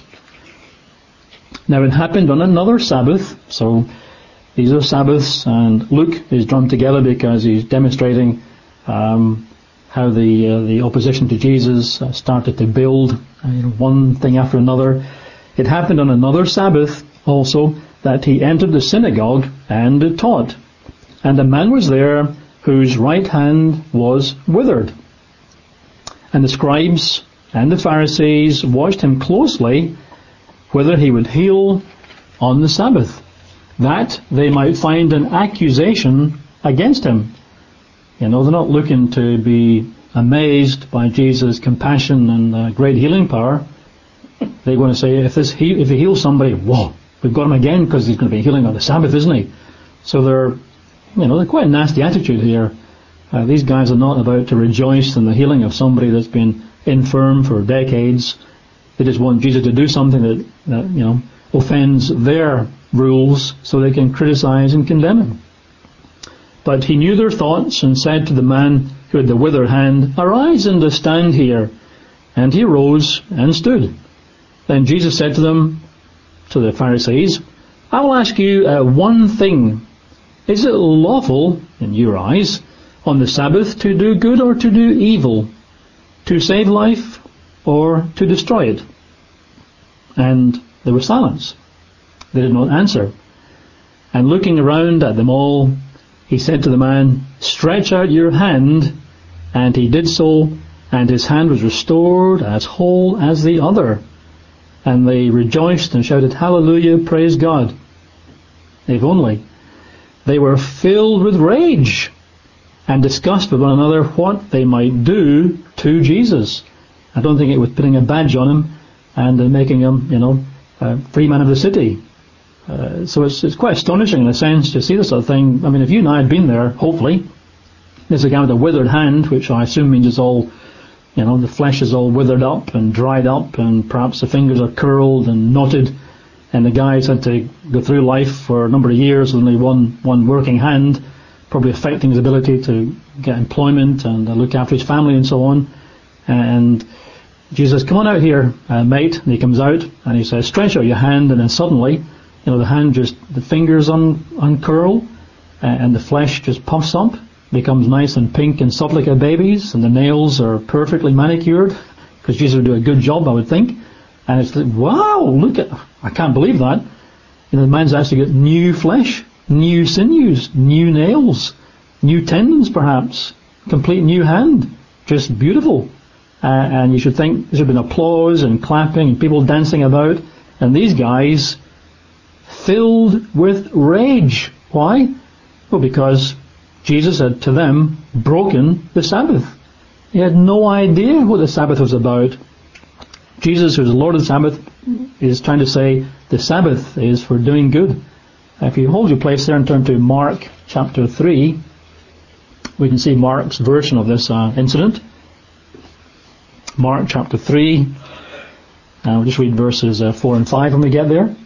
Now it happened on another Sabbath, so these are Sabbaths, and Luke is drawn together because he's demonstrating um, how the uh, the opposition to Jesus uh, started to build uh, you know, one thing after another. It happened on another Sabbath also that he entered the synagogue and taught, and a man was there whose right hand was withered. And the scribes and the Pharisees watched him closely, whether he would heal on the Sabbath, that they might find an accusation against him. You know, they're not looking to be amazed by Jesus' compassion and uh, great healing power. They're going to say, if this he- if he heals somebody, whoa, we've got him again because he's going to be healing on the Sabbath, isn't he? So they're, you know, they're quite a nasty attitude here. Uh, these guys are not about to rejoice in the healing of somebody that's been infirm for decades. They just want Jesus to do something that, that you know, offends their rules so they can criticize and condemn him. But he knew their thoughts and said to the man who had the withered hand, arise and stand here. And he arose and stood. Then Jesus said to them, to the Pharisees, I will ask you uh, one thing. Is it lawful, in your eyes, on the Sabbath to do good or to do evil, to save life or to destroy it? And there was silence. They did not answer. And looking around at them all, he said to the man, stretch out your hand. And he did so, and his hand was restored as whole as the other. And they rejoiced and shouted, Hallelujah, praise God. If only. They were filled with rage and discussed with one another what they might do to Jesus. I don't think it was putting a badge on him and uh, making him, you know, a free man of the city. Uh, so it's, it's quite astonishing in a sense to see this sort of thing. I mean, if you and I had been there, hopefully, there's a guy with a withered hand, which I assume means it's all, you know, the flesh is all withered up and dried up, and perhaps the fingers are curled and knotted, and the guy's had to go through life for a number of years with only one, one working hand, probably affecting his ability to get employment and uh, look after his family and so on. And Jesus says, come on out here, uh, mate. And he comes out and he says, stretch out your hand, and then suddenly, you know, the hand just, the fingers un, uncurl, uh, and the flesh just puffs up, becomes nice and pink and soft like a baby's, and the nails are perfectly manicured, because Jesus would do a good job, I would think. And it's like, wow, look at, I can't believe that. You know, the man's actually got new flesh, new sinews, new nails, new tendons perhaps, complete new hand, just beautiful. Uh, and you should think there should have been applause and clapping and people dancing about, and these guys filled with rage. Why? Well, because Jesus had to them broken the Sabbath. He had no idea what the Sabbath was about. Jesus, who's the Lord of the Sabbath, is trying to say the Sabbath is for doing good. If you hold your place there and turn to Mark chapter three, we can see Mark's version of this uh, incident. Mark chapter three, and we'll just read verses uh, four and five when we get there.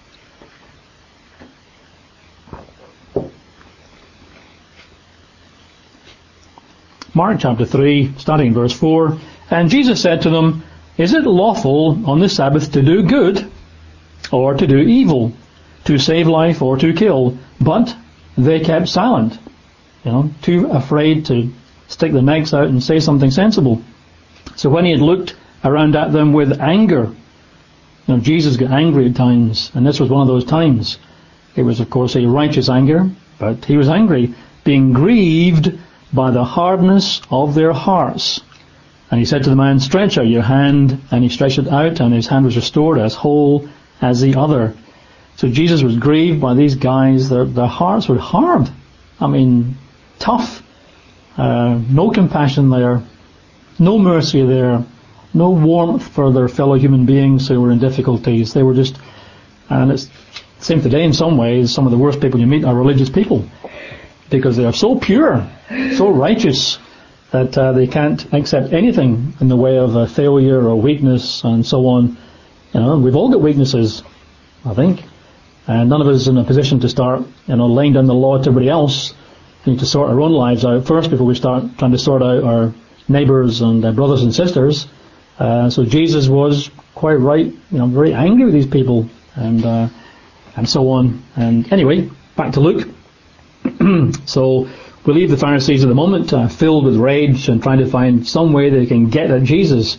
Mark chapter three, starting in verse four, and Jesus said to them, is it lawful on the Sabbath to do good or to do evil, to save life or to kill? But they kept silent, you know, too afraid to stick their necks out and say something sensible. So when he had looked around at them with anger, you know, Jesus got angry at times, and this was one of those times. It was, of course, a righteous anger, but he was angry, being grieved by the hardness of their hearts. And he said to the man, stretch out your hand, and he stretched it out, and his hand was restored as whole as the other. So Jesus was grieved by these guys. Their, their hearts were hard. I mean, tough. Uh, no compassion there. No mercy there. No warmth for their fellow human beings who were in difficulties. They were just, and it's the same today in some ways, some of the worst people you meet are religious people. Because they are so pure, so righteous, that uh, they can't accept anything in the way of a failure or weakness and so on. You know, we've all got weaknesses, I think. And none of us is in a position to start, you know, laying down the law to everybody else. We need to sort our own lives out first before we start trying to sort out our neighbours and uh, brothers and sisters. Uh, so Jesus was quite right, you know, very angry with these people and uh, and so on. And anyway, back to Luke. So we leave the Pharisees at the moment, uh, filled with rage and trying to find some way they can get at Jesus.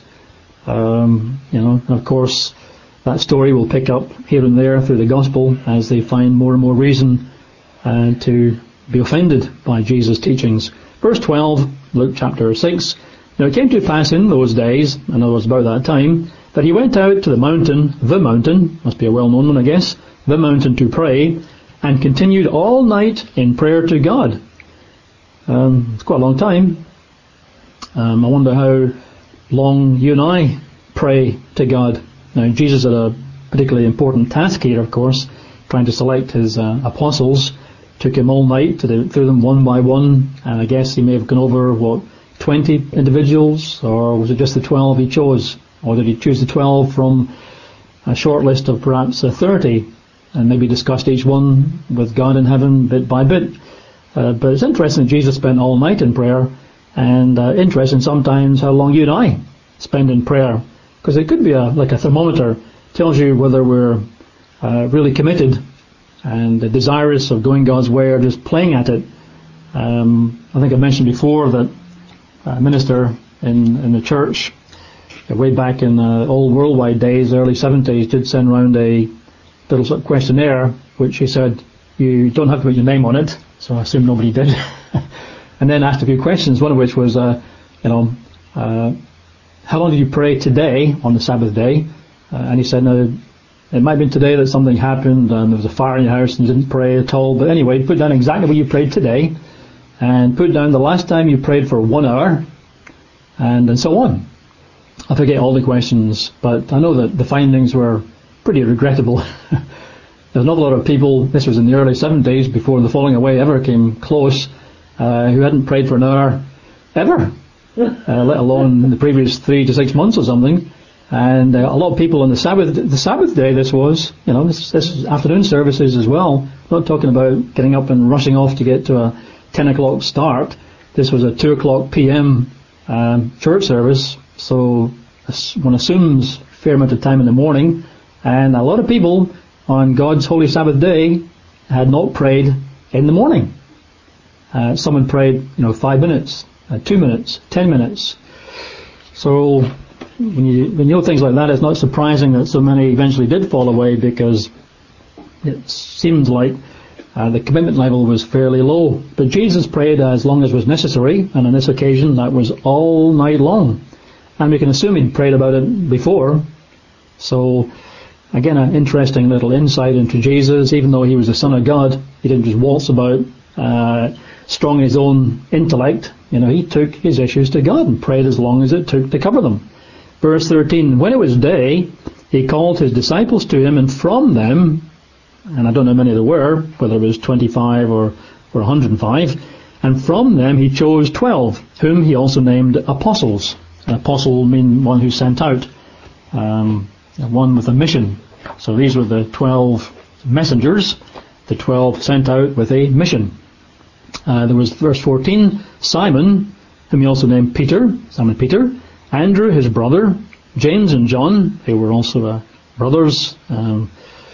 Um, you know, and of course, that story will pick up here and there through the gospel as they find more and more reason uh, to be offended by Jesus' teachings. Verse twelve, Luke chapter six. Now it came to pass in those days, and it was about that time, that he went out to the mountain, the mountain, must be a well-known one I guess, the mountain to pray, and continued all night in prayer to God. Um, it's quite a long time. Um, I wonder how long you and I pray to God. Now, Jesus had a particularly important task here, of course, trying to select his uh, apostles. Took him all night to do, through them one by one, and I guess he may have gone over, what, twenty individuals, or was it just the twelve he chose? Or did he choose the twelve from a short list of perhaps uh, thirty, and maybe discussed each one with God in heaven bit by bit? Uh, but it's interesting that Jesus spent all night in prayer, and uh, interesting sometimes how long you and I spend in prayer. Because it could be a, like a thermometer, tells you whether we're uh, really committed and uh, desirous of going God's way or just playing at it. Um, I think I mentioned before that a minister in, in the church, uh, way back in uh, old worldwide days, early seventies, did send round a little sort of questionnaire, which he said, you don't have to put your name on it, so I assume nobody did. And then asked a few questions, one of which was, uh, you know, uh, how long did you pray today on the Sabbath day? Uh, and he said, no, it might have been today that something happened and there was a fire in your house and you didn't pray at all. But anyway, put down exactly what you prayed today and put down the last time you prayed for one hour and, and so on. I forget all the questions, but I know that the findings were pretty regrettable. There's not a lot of people, this was in the early seventies, before the falling away ever came close, uh, who hadn't prayed for an hour ever. Uh, let alone in the previous three to six months or something. And uh, a lot of people on the Sabbath, the Sabbath day this was, you know, this, this is afternoon services as well. Not talking about getting up and rushing off to get to a ten o'clock start. This was a two o'clock p.m. Um, church service, so one assumes a fair amount of time in the morning. And a lot of people on God's holy Sabbath day had not prayed in the morning. Uh, someone prayed, you know, five minutes. Uh, two minutes, ten minutes. So when you when you know things like that, it's not surprising that so many eventually did fall away, because it seems like uh, the commitment level was fairly low. But Jesus prayed as long as was necessary, and on this occasion that was all night long. And we can assume he'd prayed about it before. So again, an interesting little insight into Jesus. Even though he was the Son of God, he didn't just waltz about uh, strong in his own intellect. You know, he took his issues to God and prayed as long as it took to cover them. Verse thirteen, when it was day, he called his disciples to him, and from them, and I don't know how many there were, whether it was twenty-five or, or one hundred five, and from them he chose twelve, whom he also named apostles. An apostle means one who sent out, um, one with a mission. So these were the twelve messengers, the twelve sent out with a mission. Uh, there was verse fourteen, Simon, whom he also named Peter, Simon Peter, Andrew his brother, James and John, who were also uh, brothers, um,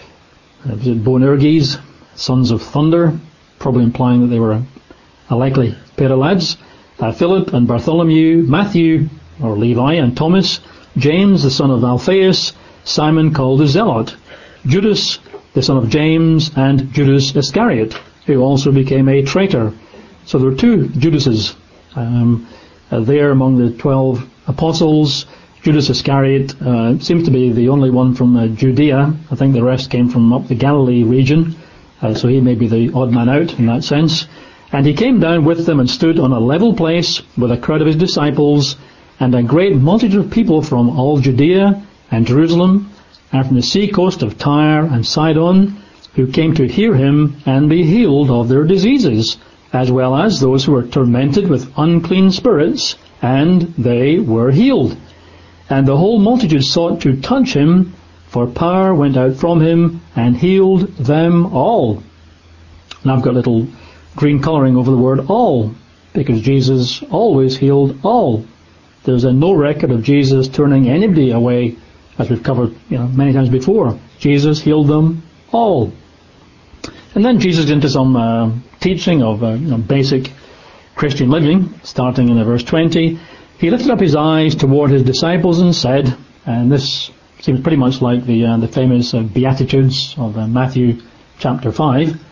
Boanerges, sons of thunder, probably implying that they were a, a likely pair of lads, uh, Philip and Bartholomew, Matthew, or Levi, and Thomas, James the son of Alphaeus, Simon called the Zealot, Judas the son of James, and Judas Iscariot, who also became a traitor. So there were two Judases um, uh, there among the twelve apostles, Judas Iscariot uh, seems to be the only one from uh, Judea. I think the rest came from up the Galilee region, uh, so he may be the odd man out in that sense. And he came down with them and stood on a level place with a crowd of his disciples and a great multitude of people from all Judea and Jerusalem and from the sea coast of Tyre and Sidon, who came to hear him and be healed of their diseases, as well as those who were tormented with unclean spirits, and they were healed. And the whole multitude sought to touch him, for power went out from him and healed them all. And I've got a little green colouring over the word all, because Jesus always healed all. There's a no record of Jesus turning anybody away, as we've covered you know, many times before. Jesus healed them all. And then Jesus into some uh, teaching of uh, you know, basic Christian living, starting in verse twenty. He lifted up his eyes toward his disciples and said, and this seems pretty much like the uh, the famous uh, Beatitudes of uh, Matthew chapter five.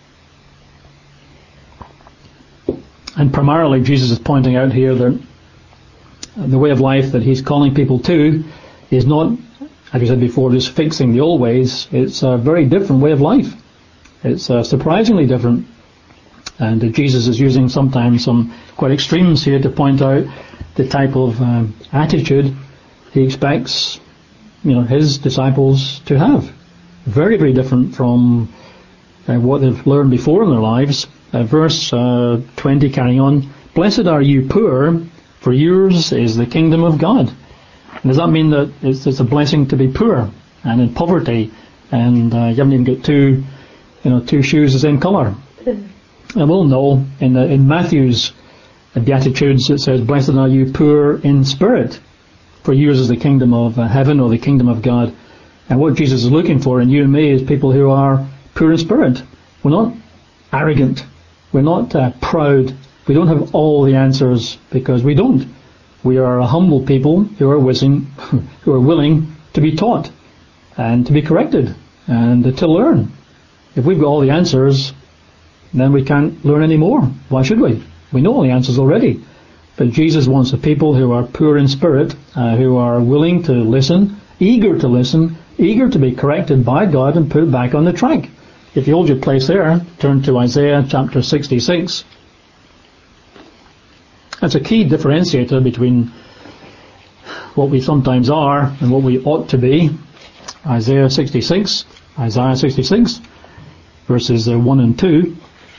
And primarily Jesus is pointing out here that the way of life that he's calling people to is not, as we said before, just fixing the old ways. It's a very different way of life. It's uh, surprisingly different. And uh, Jesus is using sometimes some quite extremes here to point out the type of um, attitude he expects, you know, his disciples to have. Very, very different from uh, what they've learned before in their lives. Uh, verse uh, twenty, carrying on. Blessed are you poor, for yours is the kingdom of God. And does that mean that it's, it's a blessing to be poor and in poverty, and uh, you haven't even got two, you know, two shoes the same colour? And we'll know in the, in Matthew's Beatitudes it says, "Blessed are you poor in spirit, for yours is the kingdom of uh, heaven," or the kingdom of God. And what Jesus is looking for in you and me is people who are poor in spirit. We're not arrogant. We're not uh, proud. We don't have all the answers, because we don't. We are a humble people who are willing, who are willing to be taught and to be corrected and to learn. If we've got all the answers, then we can't learn any more. Why should we? We know all the answers already. But Jesus wants a people who are poor in spirit, uh, who are willing to listen, eager to listen, eager to be corrected by God and put back on the track. If you hold your place there, turn to Isaiah chapter sixty-six. That's a key differentiator between what we sometimes are and what we ought to be. Isaiah sixty-six, Isaiah sixty-six, verses uh, one and two.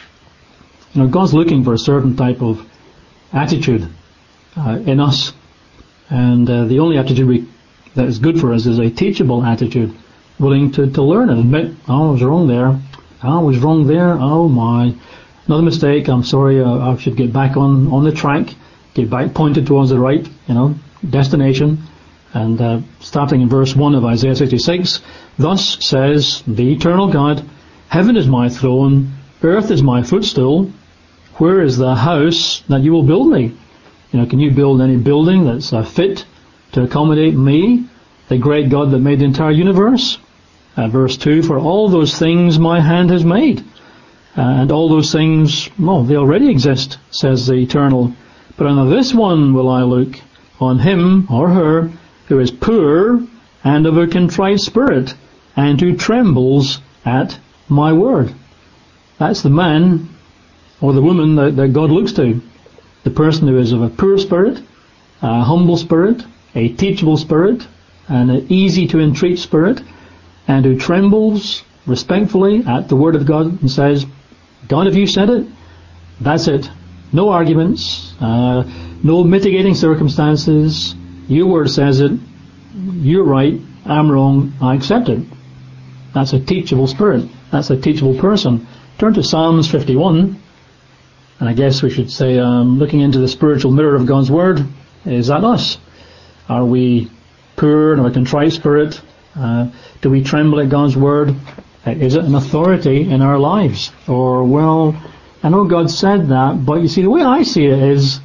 You know, God's looking for a certain type of attitude uh, in us, and uh, the only attitude we, that is good for us is a teachable attitude, willing to, to learn and admit, oh, I was wrong there, oh, I was wrong there, oh my, another mistake, I'm sorry, uh, I should get back on, on the track, get back pointed towards the right, you know, destination. And uh, starting in verse one of Isaiah sixty-six, "Thus says the eternal God, heaven is my throne, earth is my footstool. Where is the house that you will build me?" You know, can you build any building that's uh, fit to accommodate me, the great God that made the entire universe? Uh, verse two, "For all those things my hand has made." Uh, and all those things, well, they already exist, says the Eternal. "But on this one will I look, on him or her who is poor and of a contrite spirit, and who trembles at my word." That's the man or the woman that, that God looks to. The person who is of a poor spirit, a humble spirit, a teachable spirit, and an easy to entreat spirit, and who trembles respectfully at the word of God and says, "God, if you said it, that's it. No arguments, uh, no mitigating circumstances. Your word says it. You're right. I'm wrong. I accept it." That's a teachable spirit. That's a teachable person. Turn to Psalms fifty-one. And I guess we should say, um, looking into the spiritual mirror of God's word, is that us? Are we poor and of a contrite spirit? Uh, do we tremble at God's word? Uh, is it an authority in our lives? Or, well, I know God said that, but you see, the way I see it is,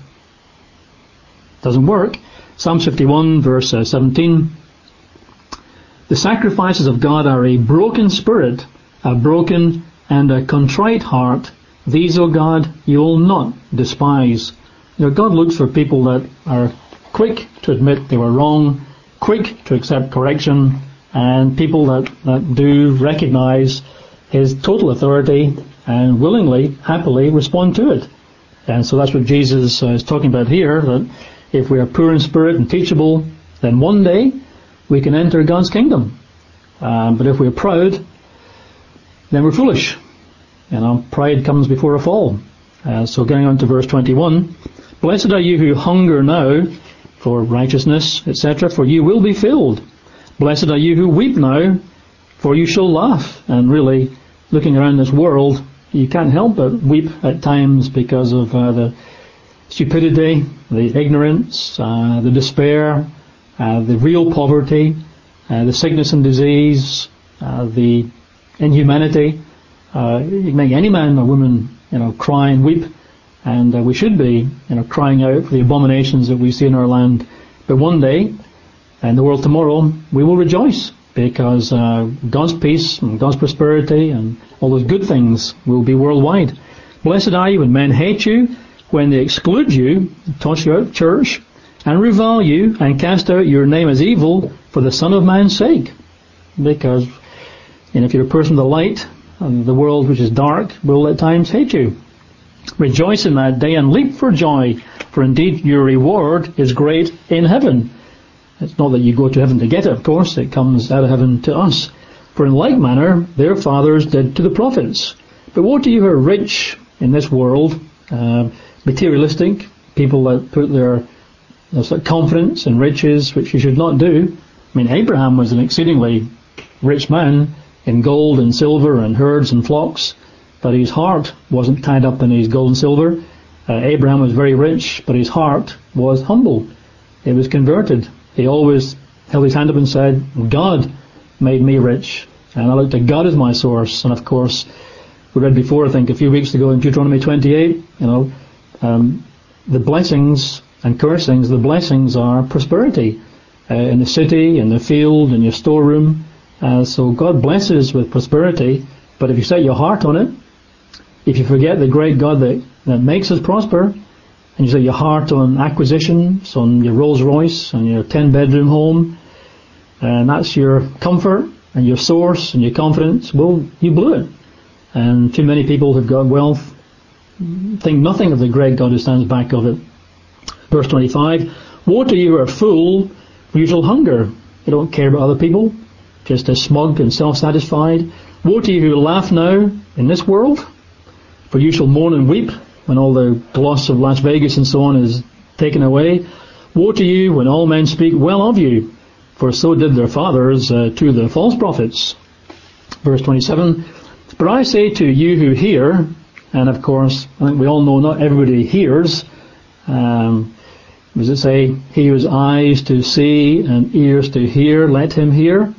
doesn't work. Psalm fifty-one, verse uh, seventeen. "The sacrifices of God are a broken spirit, a broken and a contrite heart. These, O God, you will not despise." You know, God looks for people that are quick to admit they were wrong, quick to accept correction, and people that, that do recognize his total authority and willingly, happily respond to it. And so that's what Jesus uh, is talking about here, that if we are poor in spirit and teachable, then one day we can enter God's kingdom. Um, but if we're proud, then we're foolish. You know, pride comes before a fall. Uh, so going on to verse twenty-one, blessed are you who hunger now for righteousness, et cetera, for you will be filled. Blessed are you who weep now, for you shall laugh. And really, looking around this world, you can't help but weep at times because of uh, the stupidity, the ignorance, uh, the despair, uh, the real poverty, uh, the sickness and disease, uh, the inhumanity. Uh, you can make any man or woman, you know, cry and weep, and uh, we should be, you know, crying out for the abominations that we see in our land. But one day, in the world tomorrow, we will rejoice, because uh, God's peace and God's prosperity and all those good things will be worldwide. Blessed are you when men hate you, when they exclude you, toss you out of church, and revile you, and cast out your name as evil for the Son of Man's sake. Because, you know, if you're a person of the light, and the world which is dark will at times hate you. Rejoice in that day and leap for joy, for indeed your reward is great in heaven. It's not that you go to heaven to get it, of course, it comes out of heaven to us. For in like manner their fathers did to the prophets. But woe to you who are rich in this world, uh, materialistic, people that put their, their sort of confidence in riches, which you should not do. I mean, Abraham was an exceedingly rich man in gold and silver and herds and flocks, but his heart wasn't tied up in his gold and silver. Uh, Abraham was very rich, but his heart was humble. It was converted. He always held his hand up and said, God made me rich, and I looked at God as my source. And of course, we read before, I think a few weeks ago in Deuteronomy twenty-eight, you know, um, the blessings and cursings, the blessings are prosperity uh, in the city, in the field, in your storeroom. Uh, so God blesses with prosperity, but if you set your heart on it, if you forget the great God that, that makes us prosper, and you set your heart on acquisitions, on your Rolls Royce, and your ten bedroom home, and that's your comfort, and your source, and your confidence, well, you blew it. And too many people who've got wealth think nothing of the great God who stands back of it. Verse twenty-five, woe to you who are full, for you shall hunger. You don't care about other people, just as smug and self-satisfied. Woe to you who laugh now in this world, for you shall mourn and weep when all the gloss of Las Vegas and so on is taken away. Woe to you when all men speak well of you, for so did their fathers uh, to the false prophets. Verse twenty-seven, but I say to you who hear, and of course, I think we all know not everybody hears. Um, does it say, he who has eyes to see and ears to hear, let him hear?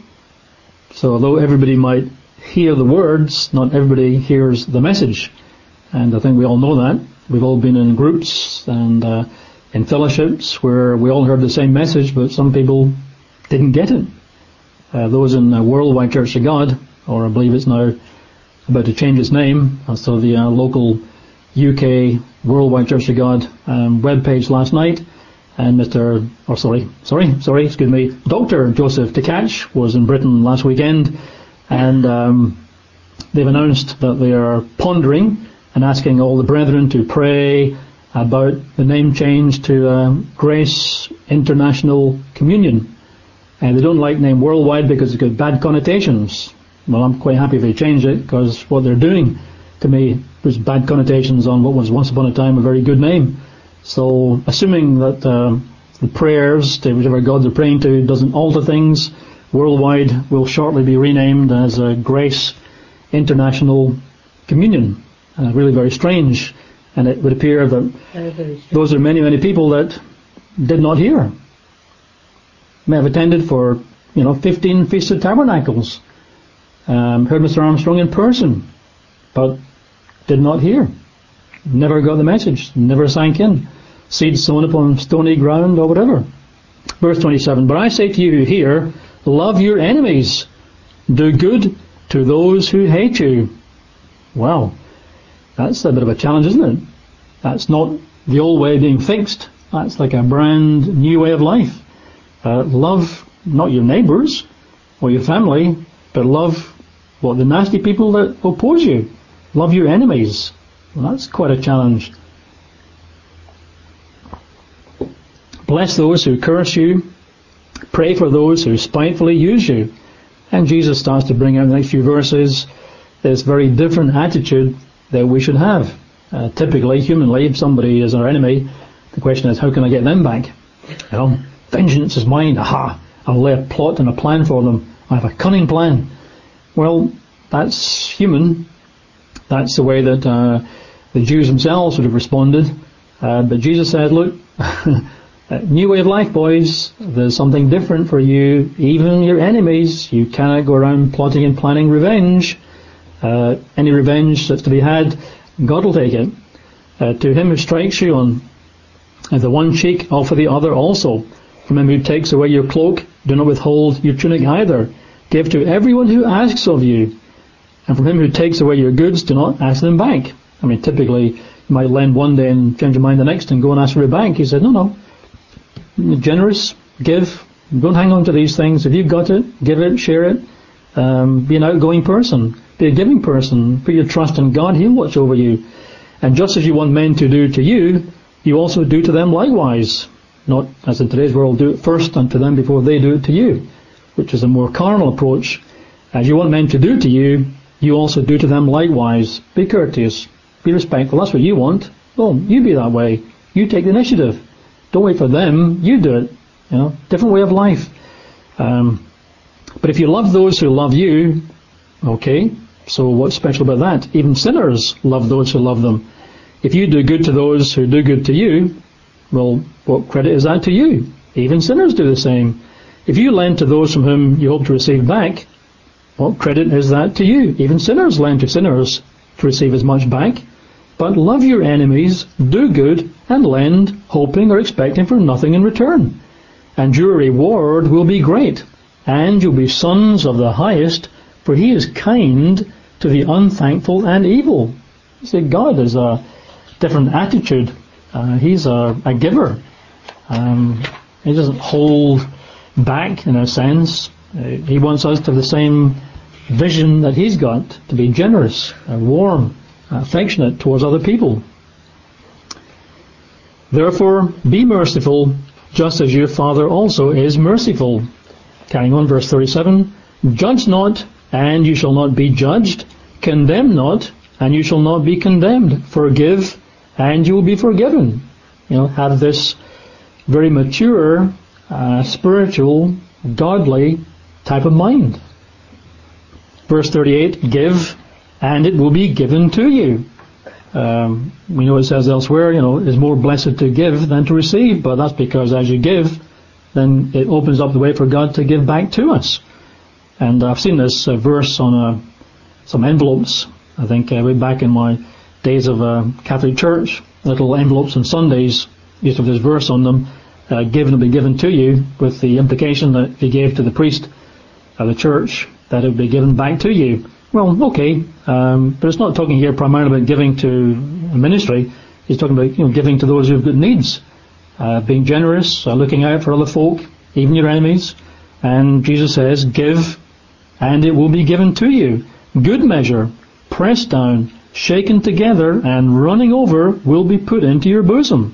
So although everybody might hear the words, not everybody hears the message. And I think we all know that. We've all been in groups and uh, in fellowships where we all heard the same message, but some people didn't get it. Uh, those in uh, Worldwide Church of God, or I believe it's now about to change its name, so the uh, local U K Worldwide Church of God um, webpage last night, and Mister or sorry, sorry, sorry, excuse me, Doctor Joseph Tkach was in Britain last weekend, and um, they've announced that they are pondering and asking all the brethren to pray about the name change to uh, Grace International Communion. And they don't like the name Worldwide because it's got bad connotations. Well, I'm quite happy if they change it, because what they're doing to me puts bad connotations on what was once upon a time a very good name. So, assuming that uh, the prayers to whichever God they're praying to doesn't alter things, Worldwide will shortly be renamed as uh, Grace International Communion. Uh, really very strange, and it would appear that those are many, many people that did not hear. May have attended for, you know, fifteen Feasts of Tabernacles. Um, heard Mister Armstrong in person, but did not hear. Never got the message, never sank in. Seed sown upon stony ground or whatever. Verse twenty-seven, but I say to you who hear, love your enemies, do good to those who hate you. Wow, that's a bit of a challenge, isn't it? That's not the old way of being fixed. That's like a brand new way of life. Uh, love not your neighbours or your family, but love what the nasty people that oppose you. Love your enemies. Well, that's quite a challenge. Bless those who curse you. Pray for those who spitefully use you. And Jesus starts to bring out in the next few verses this very different attitude that we should have. Uh, typically, humanly, if somebody is our enemy, the question is, how can I get them back? You know, vengeance is mine. Aha! I'll lay a plot and a plan for them. I have a cunning plan. Well, that's human. That's the way that uh, the Jews themselves would have responded. Uh, but Jesus said, look, new way of life, boys. There's something different for you. Even your enemies, you cannot go around plotting and planning revenge. Uh, any revenge that's to be had, God will take it. Uh, to him who strikes you on the one cheek, offer the other also. From him who takes away your cloak, do not withhold your tunic either. Give to everyone who asks of you. And from him who takes away your goods, do not ask them back. I mean, typically, you might lend one day and change your mind the next and go and ask for it back. He said, no, no. Generous, give. Don't hang on to these things. If you've got it, give it, share it. Um, be an outgoing person. Be a giving person. Put your trust in God. He'll watch over you. And just as you want men to do to you, you also do to them likewise. Not, as in today's world, do it first unto them before they do it to you, which is a more carnal approach. As you want men to do to you, you also do to them likewise. Be courteous. Be respectful. That's what you want. Oh, you be that way. You take the initiative. Don't wait for them. You do it. You know, different way of life. Um, but if you love those who love you, okay, so what's special about that? Even sinners love those who love them. If you do good to those who do good to you, well, what credit is that to you? Even sinners do the same. If you lend to those from whom you hope to receive back, what credit is that to you? Even sinners lend to sinners to receive as much back. But love your enemies, do good, and lend, hoping or expecting for nothing in return. And your reward will be great, and you'll be sons of the highest, for he is kind to the unthankful and evil. You see, God is a different attitude. Uh, he's a, a giver. Um, he doesn't hold back, in a sense. Uh, he wants us to have the same vision that he's got, to be generous, uh, warm, affectionate towards other people. Therefore, be merciful, just as your Father also is merciful. Carrying on, verse thirty-seven. Judge not, and you shall not be judged. Condemn not, and you shall not be condemned. Forgive, and you will be forgiven. You know, have this very mature, uh, spiritual, godly type of mind. Verse thirty-eight. Give, and it will be given to you. Um, we know it says elsewhere, you know, it's more blessed to give than to receive, but that's because as you give, then it opens up the way for God to give back to us. And I've seen this uh, verse on uh, some envelopes. I think uh, way back in my days of uh, Catholic Church, little envelopes on Sundays used to have this verse on them, uh, given will be given to you, with the implication that if you gave to the priest of the church, that it would be given back to you. Well, okay, um, but it's not talking here primarily about giving to a ministry. He's talking about, you know, giving to those who have good needs, uh, being generous, uh, looking out for other folk, even your enemies. And Jesus says, give, and it will be given to you. Good measure, pressed down, shaken together, and running over will be put into your bosom.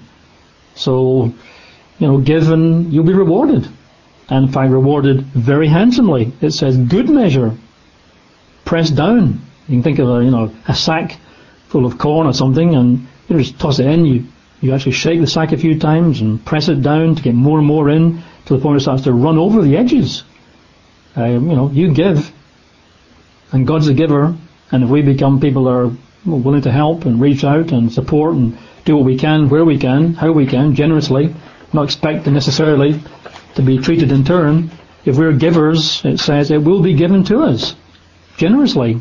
So, you know, give and you'll be rewarded. And in fact, rewarded very handsomely. It says good measure, pressed down. You can think of a, you know, a sack full of corn or something, and you just toss it in. You you actually shake the sack a few times and press it down to get more and more in to the point it starts to run over the edges. Uh, you know, you give, and God's a giver. And if we become people that are willing to help and reach out and support and do what we can, where we can, how we can, generously, not expecting necessarily to be treated in turn. If we're givers, it says it will be given to us generously.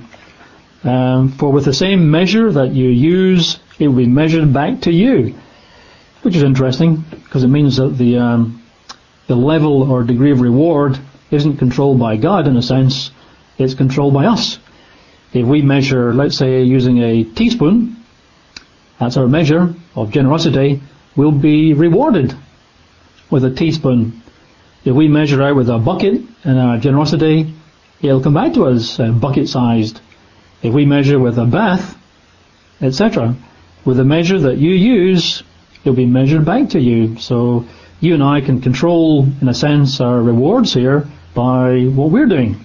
Um, for with the same measure that you use, it will be measured back to you. Which is interesting, because it means that the um, the level or degree of reward isn't controlled by God in a sense, it's controlled by us. If we measure, let's say, using a teaspoon, that's our measure of generosity, we'll be rewarded with a teaspoon. If we measure out with a bucket in our generosity, it'll come back to us uh, bucket-sized. If we measure with a bath, et cetera, with the measure that you use, it'll be measured back to you. So you and I can control, in a sense, our rewards here by what we're doing.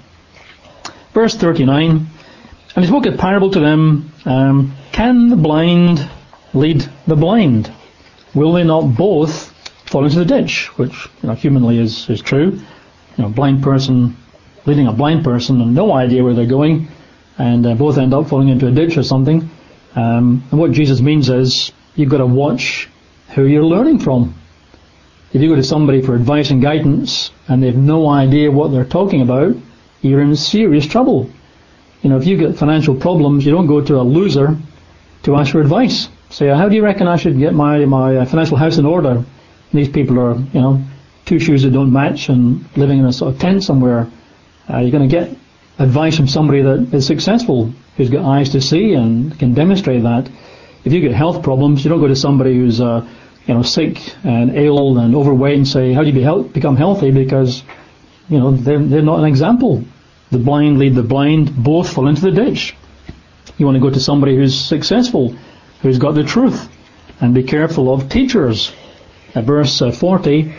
Verse thirty-nine, and he spoke a parable to them, um, can the blind lead the blind? Will they not both fall into the ditch? Which, you know, humanly is, is true. You know, blind person leading a blind person and no idea where they're going, and uh, both end up falling into a ditch or something. Um, and what Jesus means is, you've got to watch who you're learning from. If you go to somebody for advice and guidance and they've no idea what they're talking about, you're in serious trouble. You know, if you get financial problems, you don't go to a loser to ask for advice. Say, how do you reckon I should get my, my financial house in order? And these people are, you know, two shoes that don't match and living in a sort of tent somewhere. Uh, you're going to get advice from somebody that is successful, who's got eyes to see and can demonstrate that. If you get health problems, you don't go to somebody who's, uh, you know, sick and ill and overweight and say, how do you be health- become healthy? Because, you know, they're, they're not an example. The blind lead the blind, both fall into the ditch. You want to go to somebody who's successful, who's got the truth, and be careful of teachers. At verse uh, forty,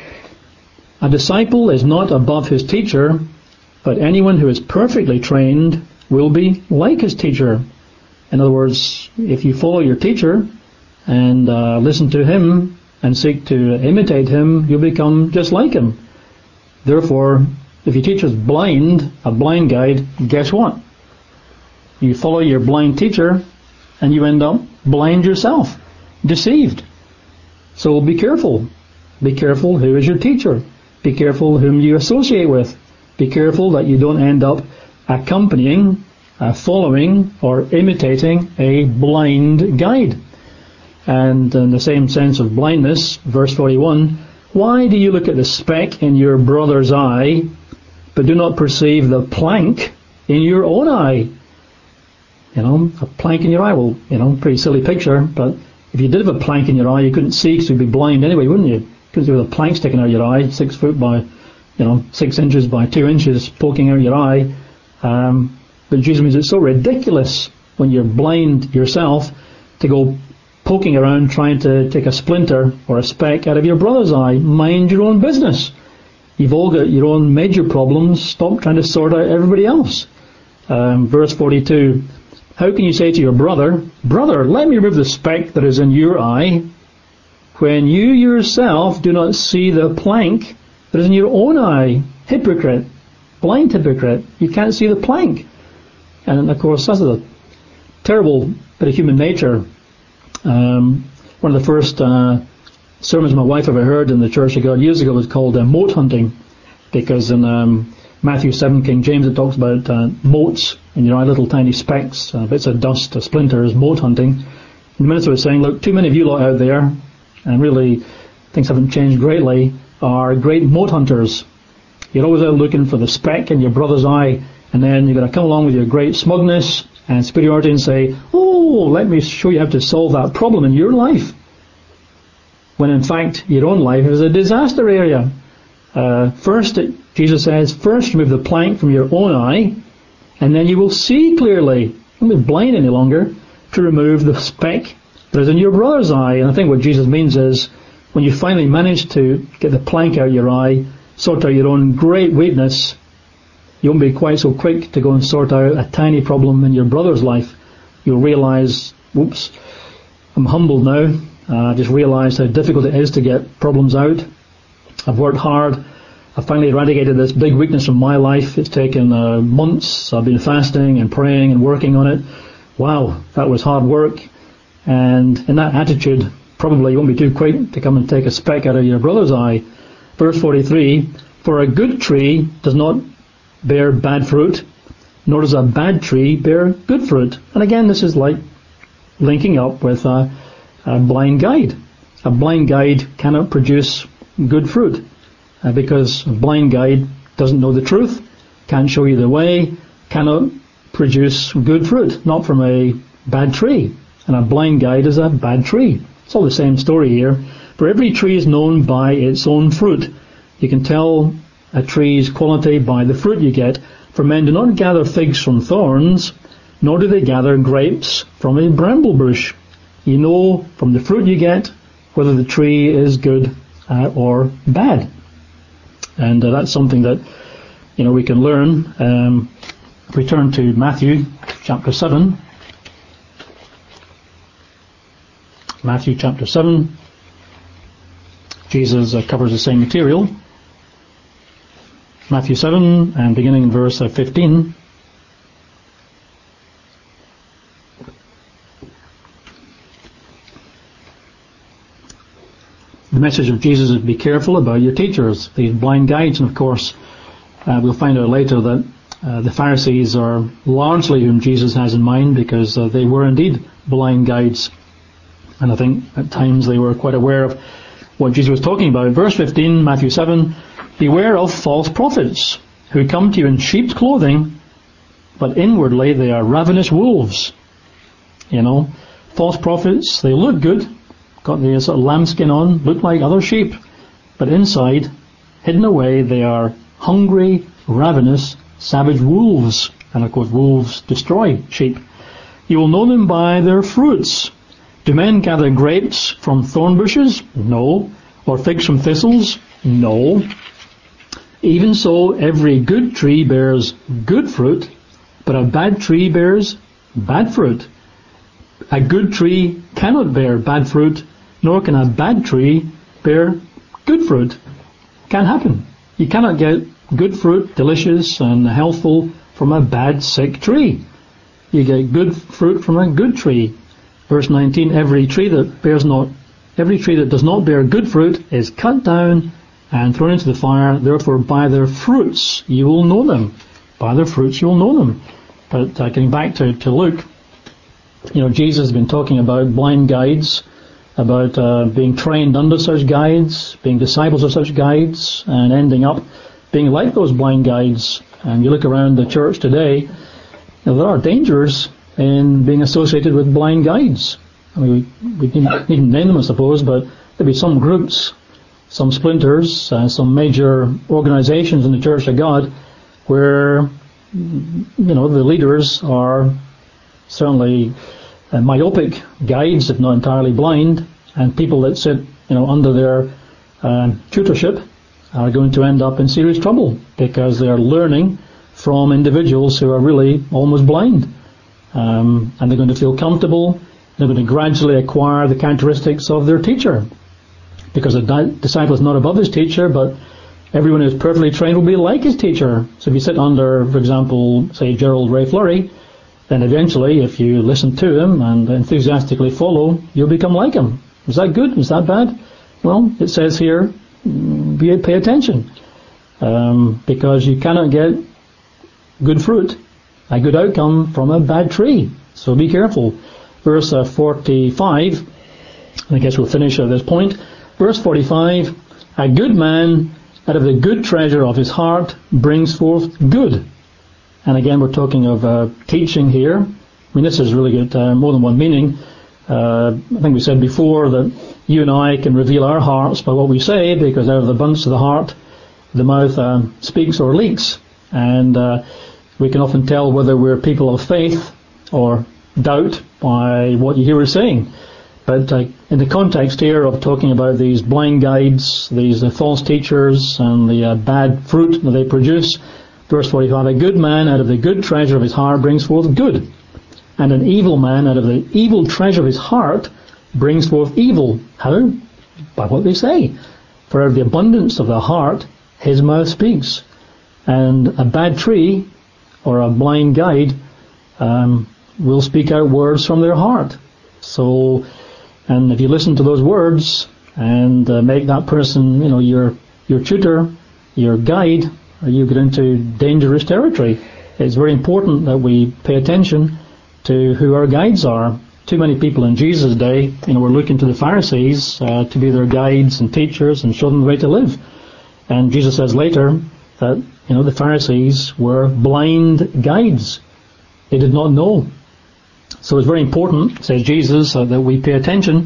a disciple is not above his teacher, but anyone who is perfectly trained will be like his teacher. In other words, if you follow your teacher and uh, listen to him and seek to imitate him, you'll become just like him. Therefore, if your teacher's blind, a blind guide, guess what? You follow your blind teacher and you end up blind yourself, deceived. So be careful. Be careful who is your teacher. Be careful whom you associate with. Be careful that you don't end up accompanying, uh, following, or imitating a blind guide. And in the same sense of blindness, verse forty-one, why do you look at the speck in your brother's eye, but do not perceive the plank in your own eye? You know, a plank in your eye, well, you know, pretty silly picture, but if you did have a plank in your eye, you couldn't see because you'd be blind anyway, wouldn't you? Because there was a plank sticking out of your eye, six foot by, you know, six inches by two inches poking out your eye. Um, but Jesus means it's so ridiculous when you're blind yourself to go poking around trying to take a splinter or a speck out of your brother's eye. Mind your own business. You've all got your own major problems. Stop trying to sort out everybody else. Um, verse forty-two, how can you say to your brother, brother, let me remove the speck that is in your eye, when you yourself do not see the plank that is in your own eye? Hypocrite. Blind hypocrite. You can't see the plank. And of course, that's a terrible bit of human nature. Um, one of the first uh, sermons my wife ever heard in the Church of God years ago was called uh, mote hunting, because in um, Matthew seven, King James, it talks about uh, motes in your eye, little tiny specks, uh, bits of dust, uh, splinters, mote hunting. And the minister was saying, look, too many of you lot out there, and really things haven't changed greatly, are great mote hunters. You're always out looking for the speck in your brother's eye, and then you're going to come along with your great smugness and superiority and say, oh, let me show you how to solve that problem in your life. When in fact, your own life is a disaster area. Uh, first, it, Jesus says, first remove the plank from your own eye, and then you will see clearly. You won't be blind any longer to remove the speck that is in your brother's eye. And I think what Jesus means is, when you finally manage to get the plank out of your eye, sort out your own great weakness, you won't be quite so quick to go and sort out a tiny problem in your brother's life. You'll realize, whoops, I'm humbled now. I uh, just realized how difficult it is to get problems out. I've worked hard. I've finally eradicated this big weakness from my life. It's taken uh, months. I've been fasting and praying and working on it. Wow, that was hard work. And in that attitude, probably you won't be too quick to come and take a speck out of your brother's eye. Verse forty-three, for a good tree does not bear bad fruit, nor does a bad tree bear good fruit. And again, this is like linking up with a, a blind guide. A blind guide cannot produce good fruit uh, because a blind guide doesn't know the truth, can't show you the way, cannot produce good fruit, not from a bad tree. And a blind guide is a bad tree. It's all the same story here. For every tree is known by its own fruit. You can tell a tree's quality by the fruit you get. For men do not gather figs from thorns, nor do they gather grapes from a bramble bush. You know from the fruit you get whether the tree is good uh, or bad. And uh, that's something that, you know, we can learn. Um, if we turn to Matthew chapter seven. Matthew chapter seven. Jesus uh, covers the same material. Matthew seven, and beginning in verse uh, fifteen. The message of Jesus is be careful about your teachers, these blind guides. And of course, uh, we'll find out later that uh, the Pharisees are largely whom Jesus has in mind, because uh, they were indeed blind guides. And I think at times they were quite aware of what Jesus was talking about. In verse fifteen, Matthew seven, beware of false prophets who come to you in sheep's clothing, but inwardly they are ravenous wolves. You know, false prophets, they look good, got the sort of lambskin on, look like other sheep, but inside, hidden away, they are hungry, ravenous, savage wolves. And of course, wolves destroy sheep. You will know them by their fruits. Do men gather grapes from thorn bushes? No. Or figs from thistles? No. Even so, every good tree bears good fruit, but a bad tree bears bad fruit. A good tree cannot bear bad fruit, nor can a bad tree bear good fruit. Can't happen. You cannot get good fruit, delicious and healthful, from a bad, sick tree. You get good fruit from a good tree. Verse nineteen, every tree that bears not, every tree that does not bear good fruit is cut down and thrown into the fire. Therefore, by their fruits you will know them. By their fruits you will know them. But uh, getting back to, to Luke, you know, Jesus has been talking about blind guides, about uh, being trained under such guides, being disciples of such guides, and ending up being like those blind guides. And you look around the church today, you know, there are dangers in being associated with blind guides. I mean, we, we needn't name them, I suppose, but there'll be some groups, some splinters, uh, some major organizations in the Church of God where, you know, the leaders are certainly uh, myopic guides, if not entirely blind, and people that sit, you know, under their uh, tutorship are going to end up in serious trouble because they are learning from individuals who are really almost blind. Um, and they're going to feel comfortable. They're going to gradually acquire the characteristics of their teacher, because a di- disciple is not above his teacher, but everyone who is perfectly trained will be like his teacher. So if you sit under, for example, say Gerald Ray Flurry, then eventually, if you listen to him and enthusiastically follow, you'll become like him. Is that good? Is that bad? Well, it says here, be, pay attention, um, because you cannot get good fruit, a good outcome, from a bad tree. So be careful. Verse uh, forty-five, I guess we'll finish at this point. Verse forty-five, a good man out of the good treasure of his heart brings forth good. And again, we're talking of uh, teaching here. I mean, this has really got uh, more than one meaning. Uh, I think we said before that you and I can reveal our hearts by what we say, because out of the abundance of the heart, the mouth uh, speaks or leaks. And uh, we can often tell whether we're people of faith or doubt by what you hear us saying. But uh, in the context here of talking about these blind guides, these uh, false teachers, and the uh, bad fruit that they produce, verse forty-five, a good man out of the good treasure of his heart brings forth good, and an evil man out of the evil treasure of his heart brings forth evil. How? By what they say. For out of the abundance of the heart, his mouth speaks. And a bad tree, or a blind guide, um, will speak out words from their heart. So, and if you listen to those words and uh, make that person, you know, your your tutor, your guide, you get into dangerous territory. It's very important that we pay attention to who our guides are. Too many people in Jesus' day, you know, were looking to the Pharisees uh, to be their guides and teachers and show them the way to live. And Jesus says later that, you know, the Pharisees were blind guides. They did not know. So it's very important, says Jesus, uh, that we pay attention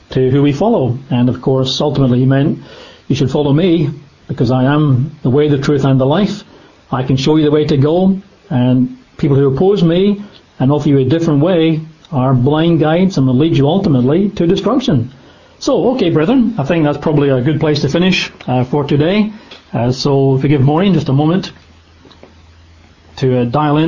to who we follow. And of course, ultimately he meant you should follow me because I am the way, the truth and the life. I can show you the way to go, and people who oppose me and offer you a different way are blind guides and will lead you ultimately to destruction. So, okay, brethren, I think that's probably a good place to finish uh, for today. Uh, so if you give Maureen just a moment to uh, dial in.